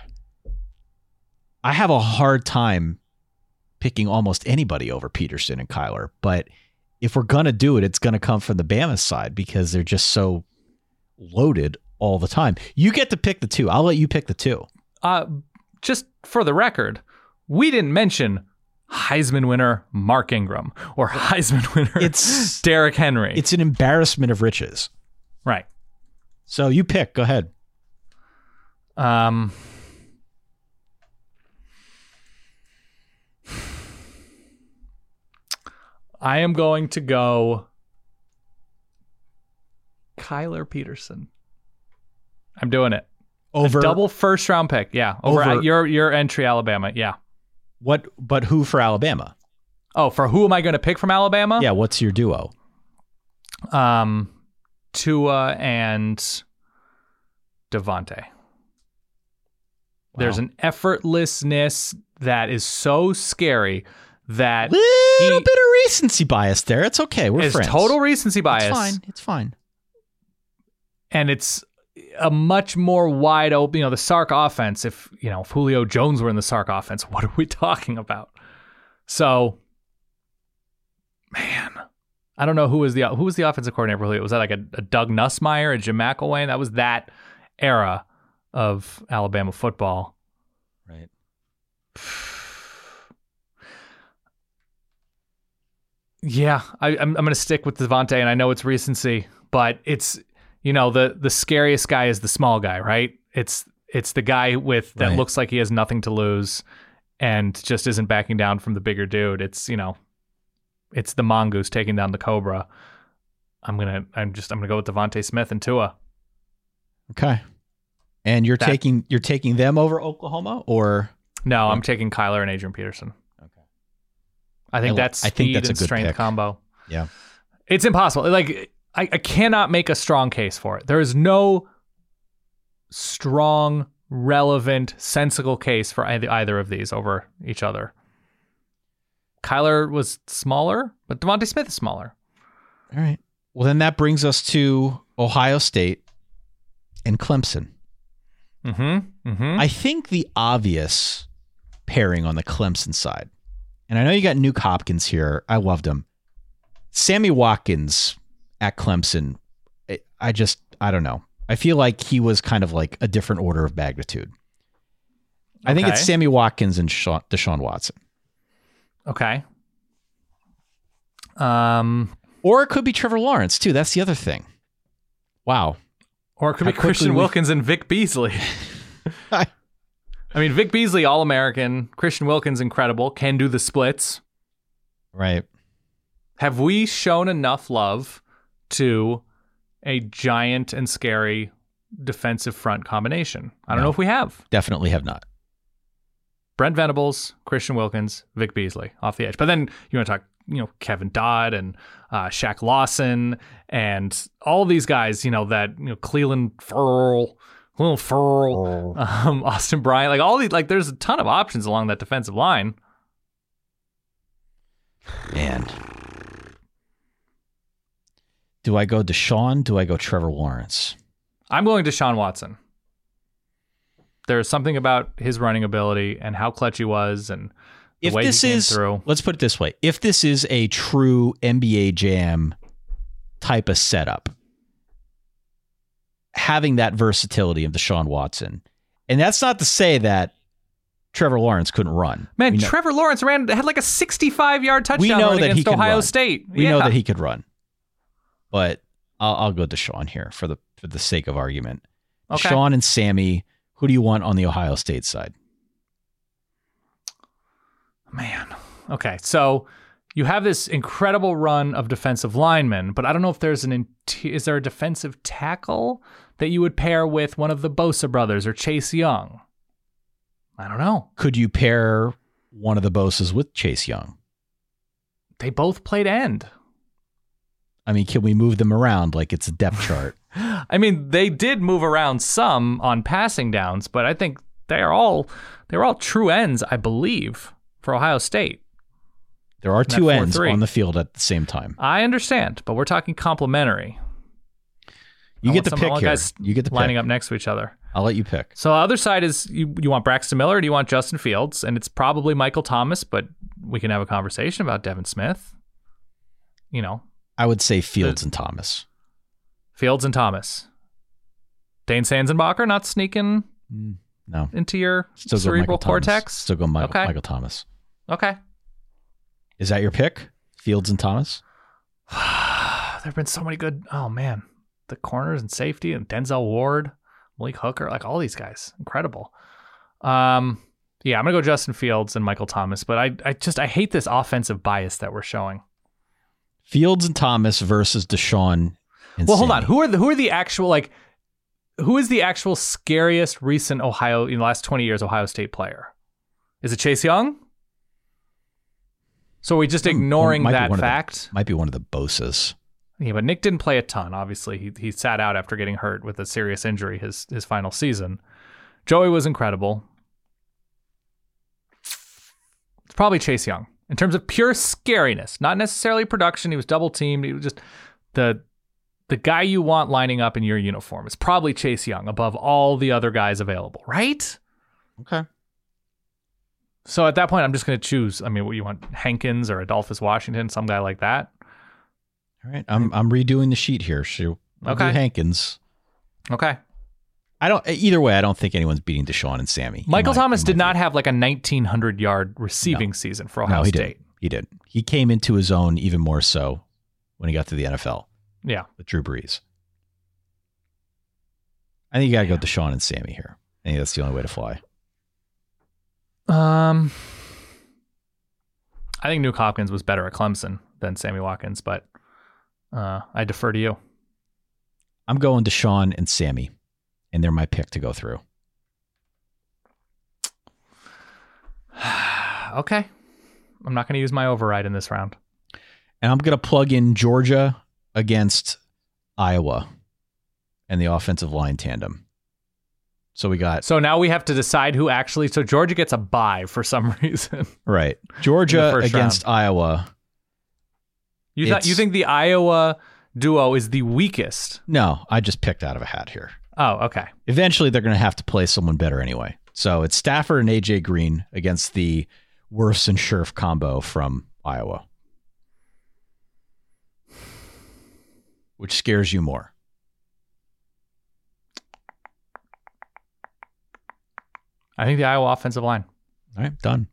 have a hard time picking almost anybody over Peterson and Kyler, but if we're going to do it, it's going to come from the Bama side because they're just so loaded all the time. You get to pick the two. I'll let you pick the two. Just for the record, we didn't mention Heisman winner Mark Ingram or Heisman winner Derrick Henry. It's an embarrassment of riches. Right. So you pick. Go ahead. I am going to go Kyler Peterson. I'm doing it. Over a double first round pick. Yeah. Over your entry, Alabama. Yeah. But who for Alabama? Oh, for who am I going to pick from Alabama? Yeah. What's your duo? Tua and Devontae. Wow. There's an effortlessness that is so scary that little bit of recency bias there. It's okay. We're friends. Total recency bias. It's fine. And it's a much more wide open, the Sark offense. If Julio Jones were in the Sark offense, what are we talking about? So, man, I don't know who was the offensive coordinator for Julio. Was that like a Doug Nussmeier, a Jim McElwain? That was that era of Alabama football. Right. Yeah, I'm going to stick with Devontae, and I know it's recency, but it's the scariest guy is the small guy, right? It's the guy that looks like he has nothing to lose and just isn't backing down from the bigger dude. It's the mongoose taking down the cobra. I'm gonna go with Devontae Smith and Tua. Okay, and you're taking them over Oklahoma, or no? I'm taking Kyler and Adrian Peterson. I think that's a good strength pick. Combo. Yeah. It's impossible. Like, I cannot make a strong case for it. There is no strong, relevant, sensible case for either of these over each other. Kyler was smaller, but Devontae Smith is smaller. All right. Well, then that brings us to Ohio State and Clemson. I think the obvious pairing on the Clemson side, and I know you got Nuke Hopkins here. I loved him. Sammy Watkins at Clemson. I don't know. I feel like he was kind of like a different order of magnitude. I think it's Sammy Watkins and Deshaun Watson. Okay. Or it could be Trevor Lawrence too. That's the other thing. Wow. Or it could be Christian Wilkins and Vic Beasley. I mean, Vic Beasley, All-American. Christian Wilkins, incredible. Can do the splits. Right. Have we shown enough love to a giant and scary defensive front combination? I don't know if we have. Definitely have not. Brent Venables, Christian Wilkins, Vic Beasley off the edge. But then you want to talk, Kevin Dodd and Shaq Lawson and all these guys, Cleland Ferrell, Austin Bryant, like all these, like there's a ton of options along that defensive line. Man. Do I go Deshaun? Do I go Trevor Lawrence? I'm going Deshaun Watson. There's something about his running ability and how clutch he was and the way he came through. Let's put it this way. If this is a true NBA Jam type of setup, having that versatility of Deshaun Watson, and that's not to say that Trevor Lawrence couldn't run. Man, Trevor Lawrence had like a 65-yard touchdown run against Ohio State. We know that he could run. But I'll go Deshaun here for the sake of argument. Okay. Deshaun and Sammy, who do you want on the Ohio State side? Man. Okay, so you have this incredible run of defensive linemen, but I don't know if there's is there a defensive tackle that you would pair with one of the Bosa brothers or Chase Young? I don't know. Could you pair one of the Bosas with Chase Young? They both played end. I mean, can we move them around like it's a depth chart? I mean, they did move around some on passing downs, but I think they're all true ends, I believe, for Ohio State. There are two ends on the field at the same time. I understand, but we're talking complementary. You get the pick here. You get the lining up next to each other. I'll let you pick. So the other side is you want Braxton Miller or do you want Justin Fields? And it's probably Michael Thomas, but we can have a conversation about Devin Smith. You know. I would say Fields and Thomas. Fields and Thomas. Dane Sanzenbacher not sneaking into your cerebral cortex? Still go Michael Thomas. Okay. Is that your pick? Fields and Thomas? There have been so many good, oh man, the corners and safety and Denzel Ward, Malik Hooker, like all these guys. Incredible. Yeah, I'm going to go Justin Fields and Michael Thomas, but I hate this offensive bias that we're showing. Fields and Thomas versus Deshaun and Well, Sammy. hold on. Who are the actual, who is the actual scariest recent Ohio, in the last 20 years, Ohio State player? Is it Chase Young? So are we just ignoring that fact? Might be one of the Bosas. Yeah, but Nick didn't play a ton, obviously. He sat out after getting hurt with a serious injury his final season. Joey was incredible. It's probably Chase Young. In terms of pure scariness, not necessarily production. He was double teamed. He was just the guy you want lining up in your uniform. It's probably Chase Young above all the other guys available, right? Okay. So at that point, I'm just going to choose. I mean, what you want, Hankins or Adolphus Washington, some guy like that? All right. I'm redoing the sheet here. So I'll do Hankins. Okay. Either way, I don't think anyone's beating Deshaun and Sammy. Michael Thomas did not have like a 1,900-yard receiving season for Ohio State. He did. He came into his own even more so when he got to the NFL. Yeah. With Drew Brees. I think you got to go Deshaun and Sammy here. I think that's the only way to fly. I think Nuke Hopkins was better at Clemson than Sammy Watkins, but I defer to you. I'm going Deshaun and Sammy, and they're my pick to go through. Okay. I'm not going to use my override in this round. And I'm going to plug in Georgia against Iowa and the offensive line tandem. So now we have to decide who actually. So Georgia gets a bye for some reason. Right. Georgia against Iowa. You think the Iowa duo is the weakest? No, I just picked out of a hat here. Oh, okay. Eventually, they're going to have to play someone better anyway. So it's Stafford and AJ Green against the Wirfs and Scherf combo from Iowa. Which scares you more? I think the Iowa offensive line. All right, done.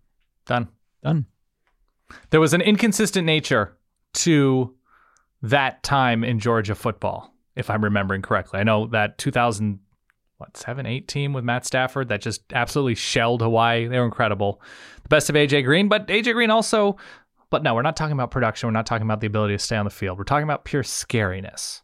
There was an inconsistent nature to that time in Georgia football, if I'm remembering correctly. I know that 7-8 team with Matt Stafford that just absolutely shelled Hawaii. They were incredible. The best of AJ Green, but AJ Green also. But no, we're not talking about production. We're not talking about the ability to stay on the field. We're talking about pure scariness.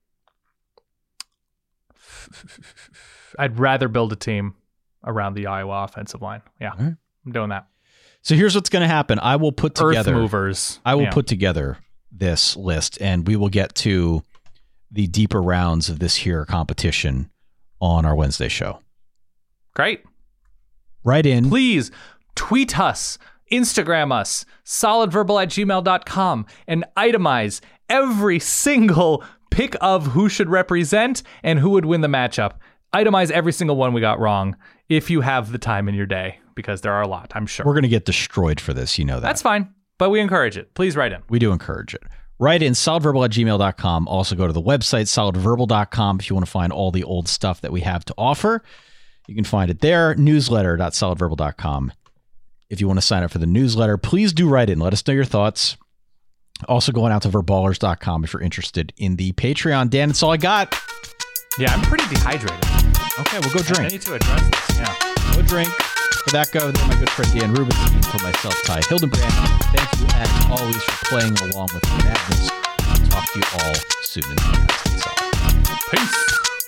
I'd rather build a team around the Iowa offensive line. Yeah, right. I'm doing that. So here's what's going to happen. I will put together Earth movers. I will put together this list, and we will get to the deeper rounds of this here competition on our Wednesday show. Great. Write in. Please tweet us, Instagram us, solidverbal@gmail.com, and itemize every single pick of who should represent and who would win the matchup. Itemize every single one we got wrong if you have the time in your day, because there are a lot, I'm sure. We're going to get destroyed for this. You know that. That's fine, but we encourage it. Please write in. We do encourage it. Write in solidverbal@gmail.com. Also go to the website, solidverbal.com, if you want to find all the old stuff that we have to offer. You can find it there. Newsletter.solidverbal.com. If you want to sign up for the newsletter, please do write in. Let us know your thoughts. Also going out to verballers.com if you're interested in the Patreon. Dan, that's all I got. Yeah, I'm pretty dehydrated. Okay, we'll go drink. I need to address this. Yeah. Go drink. For that go, then my good friend Dan Rubin, for myself, Ty Hildenbrand. Thank you. as always, for playing along with the madness. I'll talk to you all soon in the next. Peace.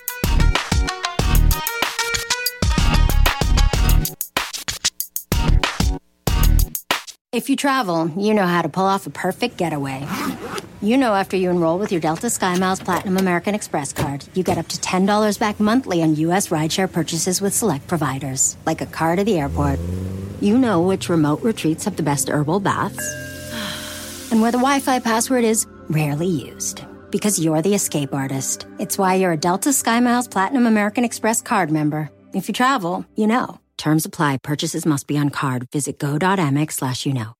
If you travel, you know how to pull off a perfect getaway. You know after you enroll with your Delta SkyMiles Platinum American Express card, you get up to $10 back monthly on U.S. rideshare purchases with select providers, like a car to the airport. You know which remote retreats have the best herbal baths, and where the Wi-Fi password is rarely used. Because you're the escape artist. It's why you're a Delta SkyMiles Platinum American Express card member. If you travel, you know. Terms apply. Purchases must be on card. Visit go.amex/you know.